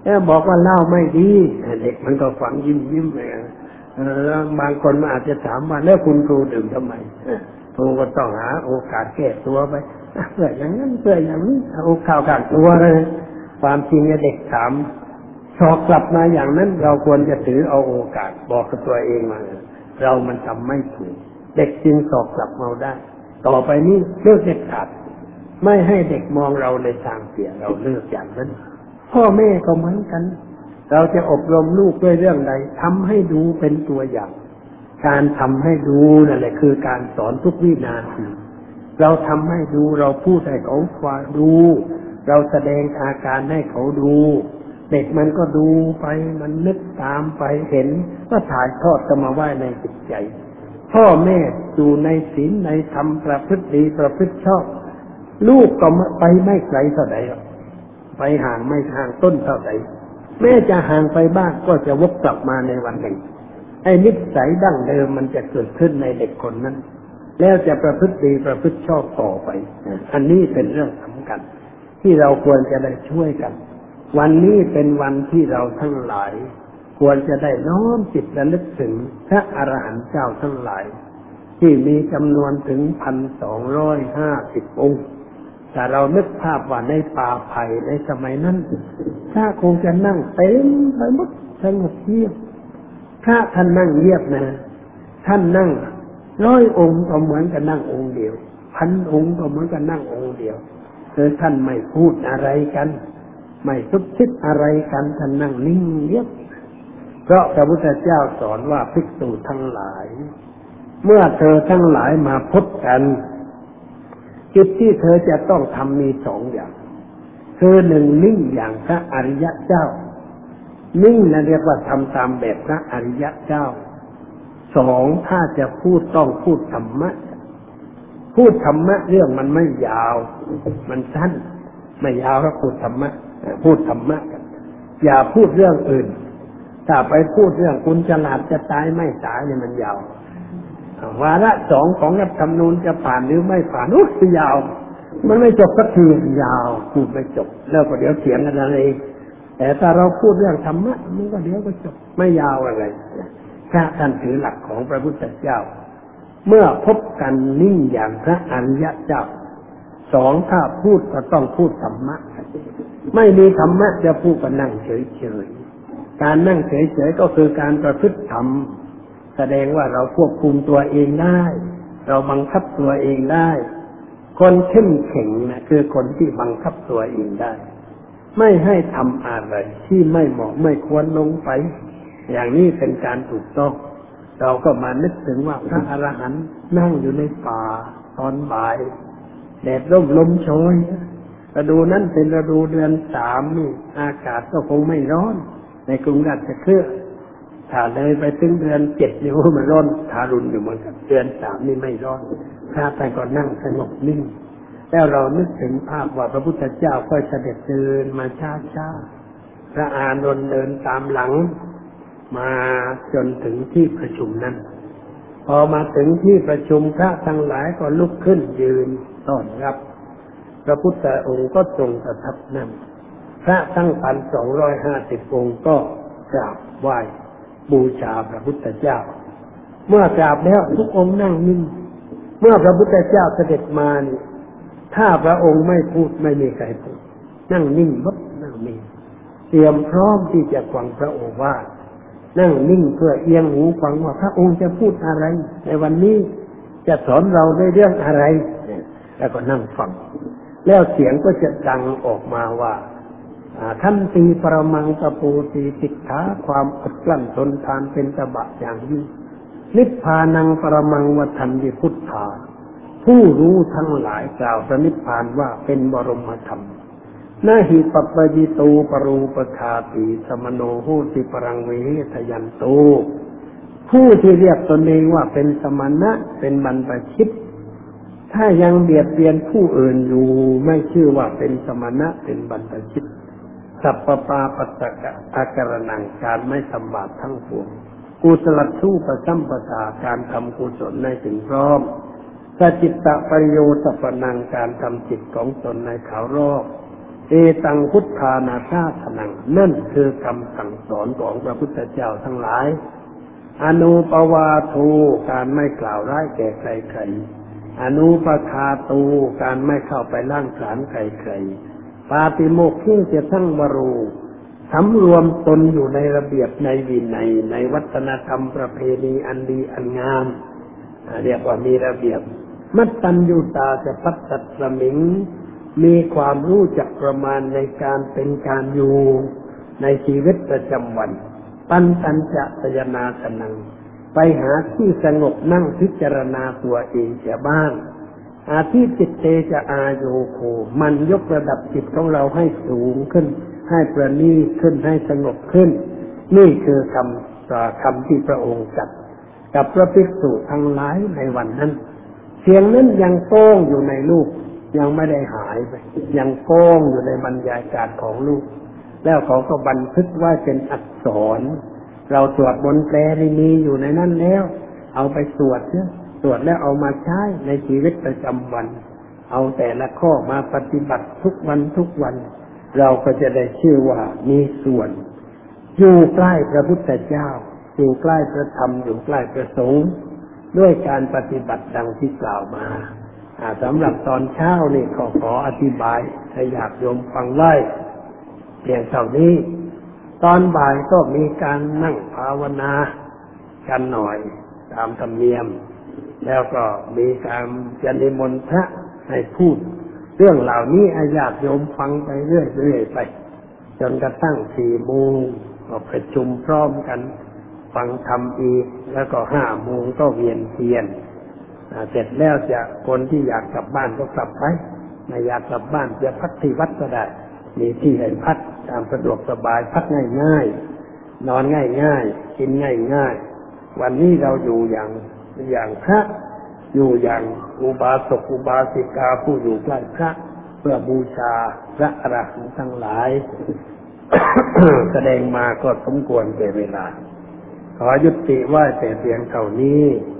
แล้วบอกว่าเหล้าไม่ดีเด็กมันก็ฝังยิ้มยิ้มไปแล้วบางคนมันอาจจะถามว่าแล้วคุณครูดื่มทำไมครูก็ต้องหาโอกาสแก้ตัวไปเพื่ออย่างนั้นเพื่ออย่างนี้เอาข่าวกักตัวเลยความจริงเนี่ยเด็กถามสอบกลับมาอย่างนั้นเราควรจะถือเอาโอกาสบอกกับตัวเองมาเรามันทำไม่ถูกเด็กจึงสอบกลับมาได้ต่อไปนี้เลิกเด็ดขาดไม่ให้เด็กมองเราในทางเสียเราเลิกอย่างนั้นพ่อแม่ก็เหมือนกันเราจะอบรมลูกด้วยเรื่องใดทำให้ดูเป็นตัวอย่างการทำให้ดูนั่นแหละคือการสอนทุกวินาทีเราทำให้ดูเราพูดให้เขาฟังดูเราแสดงอาการให้เขาดูเด็กมันก็ดูไปมันนึกตามไปเห็นก็ถ่ายทอดกันมาไว้ในจิตใจพ่อแม่อยู่ในศีลในธรรมประพฤติดีประพฤติชอบลูกก็ไปไม่ไกลเท่าใดไปห่างไม่ห่างต้นเท่าใดแม้จะห่างไปบ้างก็จะวกกลับมาในวันหนึ่งไอ้นิสัยดั้งเดิมมันจะเกิดขึ้นในเด็กคนนั้นแล้วจะประพฤติดีประพฤติชอบต่อไปอันนี้เป็นเรื่องสำคัญที่เราควรจะได้ช่วยกันวันนี้เป็นวันที่เราทั้งหลายควรจะได้น้อมจิตระลึกถึงพระอรหันต์เจ้าทั้งหลายที่มีจำนวนถึงพันสองร้อยห้าสิบองค์แต่เรานึกภาพว่าในป่าไผ่ในสมัยนั้นถ้าคงจะนั่งเต็มไปหมดสงบเงียบถ้าท่านนั่งเงียบนะท่านนั่งร้อยองค์ก็เหมือนกับนั่งองค์เดียวพันองค์ก็เหมือนกับนั่งองค์เดียวคือท่านไม่พูดอะไรกันไม่ซุบซิบอะไรกันท่านนั่งนิ่งเงียบเพราะพระพุทธเจ้าสอนว่าภิกษุทั้งหลายเมื่อเธอทั้งหลายมาพบกันกิจที่เธอจะต้องทำมีสองอย่างคือหนึ่งนิ่งอย่างพระอริยเจ้านิ่งนั่นเรียกว่าทำตามแบบพระอริยเจ้าสองถ้าจะพูดต้องพูดธรรมะพูดธรรมะเรื่องมันไม่ยาวมันสั้นไม่ยาวก็พูดธรรมะพูดธรรมะกันอย่าพูดเรื่องอื่นถ้าไปพูดเรื่องคุณฉลาดจะตายไม่ตายเนี่ยมันยาววาระสองของรัฐธรรมนูญจะผ่านหรือไม่ผ่านอุ๊ยยาวมันไม่จบสักทียาวพูดไม่จบแล้วก็เดี๋ยวเถียงกันอะไรแต่ถ้าเราพูดเรื่องธรรมะมันก็เดี๋ยวก็จบไม่ยาวอะไรถ้าท่านถือหลักของพระพุทธเจ้าเมื่อพบกันนิ่งอย่างพระอริยเจ้าสองถ้าพูดก็ต้องพูดธรรมะไม่มีธรรมะจะพูดก็นั่งเฉยๆการนั่งเฉยๆก็คือการประพฤติธรรมแสดงว่าเราควบคุมตัวเองได้เราบังคับตัวเองได้คนเข้มแข็งนะคือคนที่บังคับตัวเองได้ไม่ให้ทำอะไรที่ไม่เหมาะไม่ควรลงไปอย่างนี้เป็นการถูกต้องเราก็มานึกถึงว่าพระอรหันต์นั่งอยู่ในป่าตอนบ่ายแดดร่มลมโชยฤดูนั้นเป็นฤดูเดือนสามนี่อากาศก็คงไม่ร้อนในกรุงราชคฤห์ถ้าเลยไปถึงเดือนเจ็ดนี่มันร้อนทารุณอยู่เหมือนกันเดือนสามนี่ไม่ร้อนพระท่านก็นั่งสงบนิ่งแล้วเรานึกถึงภาพว่าพระพุทธเจ้าค่อยเสด็จเดินมาช้าๆพระอานนท์เดินตามหลังมาจนถึงที่ประชุมนั้นพอมาถึงที่ประชุมพระทั้งหลายก็ลุกขึ้นยืนต้อนรับพระพุทธองค์ก็ทรงประทับนั่งพระทั้งพันสองร้อยห้าสิบองค์ก็กราบไหว้บูชาพระพุทธเจ้าเมื่อกราบแล้วทุกองค์นั่งนิ่งเมื่อพระพุทธเจ้าเสด็จมานี่ถ้าพระองค์ไม่พูดไม่มีใครพูดนั่งนิ่งหมดนั่งนิ่งเตรียมพร้อมที่จะฟังพระโอวาทนั่งนิ่งเพื่อเอียงหูฟังว่าพระองค์จะพูดอะไรในวันนี้จะสอนเราในเรื่องอะไรแล้วก็นั่งฟังแล้วเสียงก็จะดังออกมาว่าท่านตีปรมังตะปูตีติขาความอดกลั้นทนทานเป็นตบะอย่างยิ่งนิพพานังปรมังวัฏันติพุทธาผู้รู้ทั้งหลายกล่าวพระนิพพานว่าเป็นบรมธรรมนาหิปัปปยิโตปรูปคาติสมโนโหติปรังเวทยันโตผู้ที่เรียกตนเองว่าเป็นสมณะเป็นบรรพชิตถ้ายังเบียดเบียนผู้อื่นอยู่ไม่ชื่อว่าเป็นสมณะเป็นบรรพชิตสัพพปาปัสสะอาการนังการไม่ทำบาปทั้งปวงกุศลทูปสัมปทาการทำกุศลในถึงพร้อมสัจจิตตประโยชน์ปนังการทำจิตของตนในขาวรอบเอตังพุทธานาชาสนังนั่นคือคำสั่งสอนของพระพุทธเจ้าทั้งหลายอนุปวาทูการไม่กล่าวร้ายแก่ใครๆอนุปคาตูการไม่เข้าไปล่างสารใครๆปาติโมกข์ที่จะทั้งวรูสำรวมตนอยู่ในระเบียบในวินัยในวัฒนธรรมประเพณีอันดีอันงามเรียกว่ามีระเบียบมัตตัญญูตาจะพัฒตัสมิงมีความรู้จักประมาณในการเป็นการอยู่ในชีวิตประจำวันปัญตัญจะสยนาสนังไปหาที่สงบนั่งพิจารณาตัวเองเสียบ้างอาทิจิตเตจะอาโยโคมันยกระดับจิตของเราให้สูงขึ้นให้ประณีตขึ้นให้สงบขึ้นนี่คือคำคำที่พระองค์จัดกับพระภิกษุทั้งหลายในวันนั้นเสียงนั้นยังโก้งอยู่ในลูกยังไม่ได้หายไปยังโก้งอยู่ในบรรยากาศของลูกแล้วเขาก็บันทึกไว้เป็นอักษรเราสวดมนต์แปลนี่มีอยู่ในนั้นแล้วเอาไปสวดเถอะสวดแล้วเอามาใช้ในชีวิตประจำวันเอาแต่ละข้อมาปฏิบัติทุกวันทุกวันเราก็จะได้ชื่อว่ามีส่วนอยู่ใกล้พระพุทธเจ้าอยู่ใกล้พระธรรมอยู่ใกล้พระสงฆ์ด้วยการปฏิบัติดังที่กล่าวมาสำหรับตอนเช้านี่ขอขออธิบายให้ญาติโยมฟังไว้เพียงเท่านี้ตอนบ่ายก็มีการนั่งภาวนากันหน่อยตามธรรมเนียมแล้วก็มีการจะนิมนต์พระให้พูดเรื่องเหล่านี้ให้ญาติโยมฟังไปเรื่อยๆไปจนกระทั่งสี่โมงก็ประชุมพร้อมกันฟังธรรมอีกแล้วก็ห้าโมงก็เวียนเทียนเสร็จแล้วจะคนที่อยากกลับบ้านก็กลับไปไม่อยากกลับบ้านจะพักที่วัดก็ได้มีที่ให้พักตามสะดวกสบายพักง่ายๆนอนง่ายๆกินง่ายๆวันนี้เราอยู่อย่างอย่างพระอยู่อย่างอุบาสกอุบาสิกาผู้อยู่ใกล้พระเพื่อบูชาพระอรหันต์ทั้งหลาย แสดงมาก็สมควรแก่เวลาขอยุติไว้แต่เพียงเท่านี้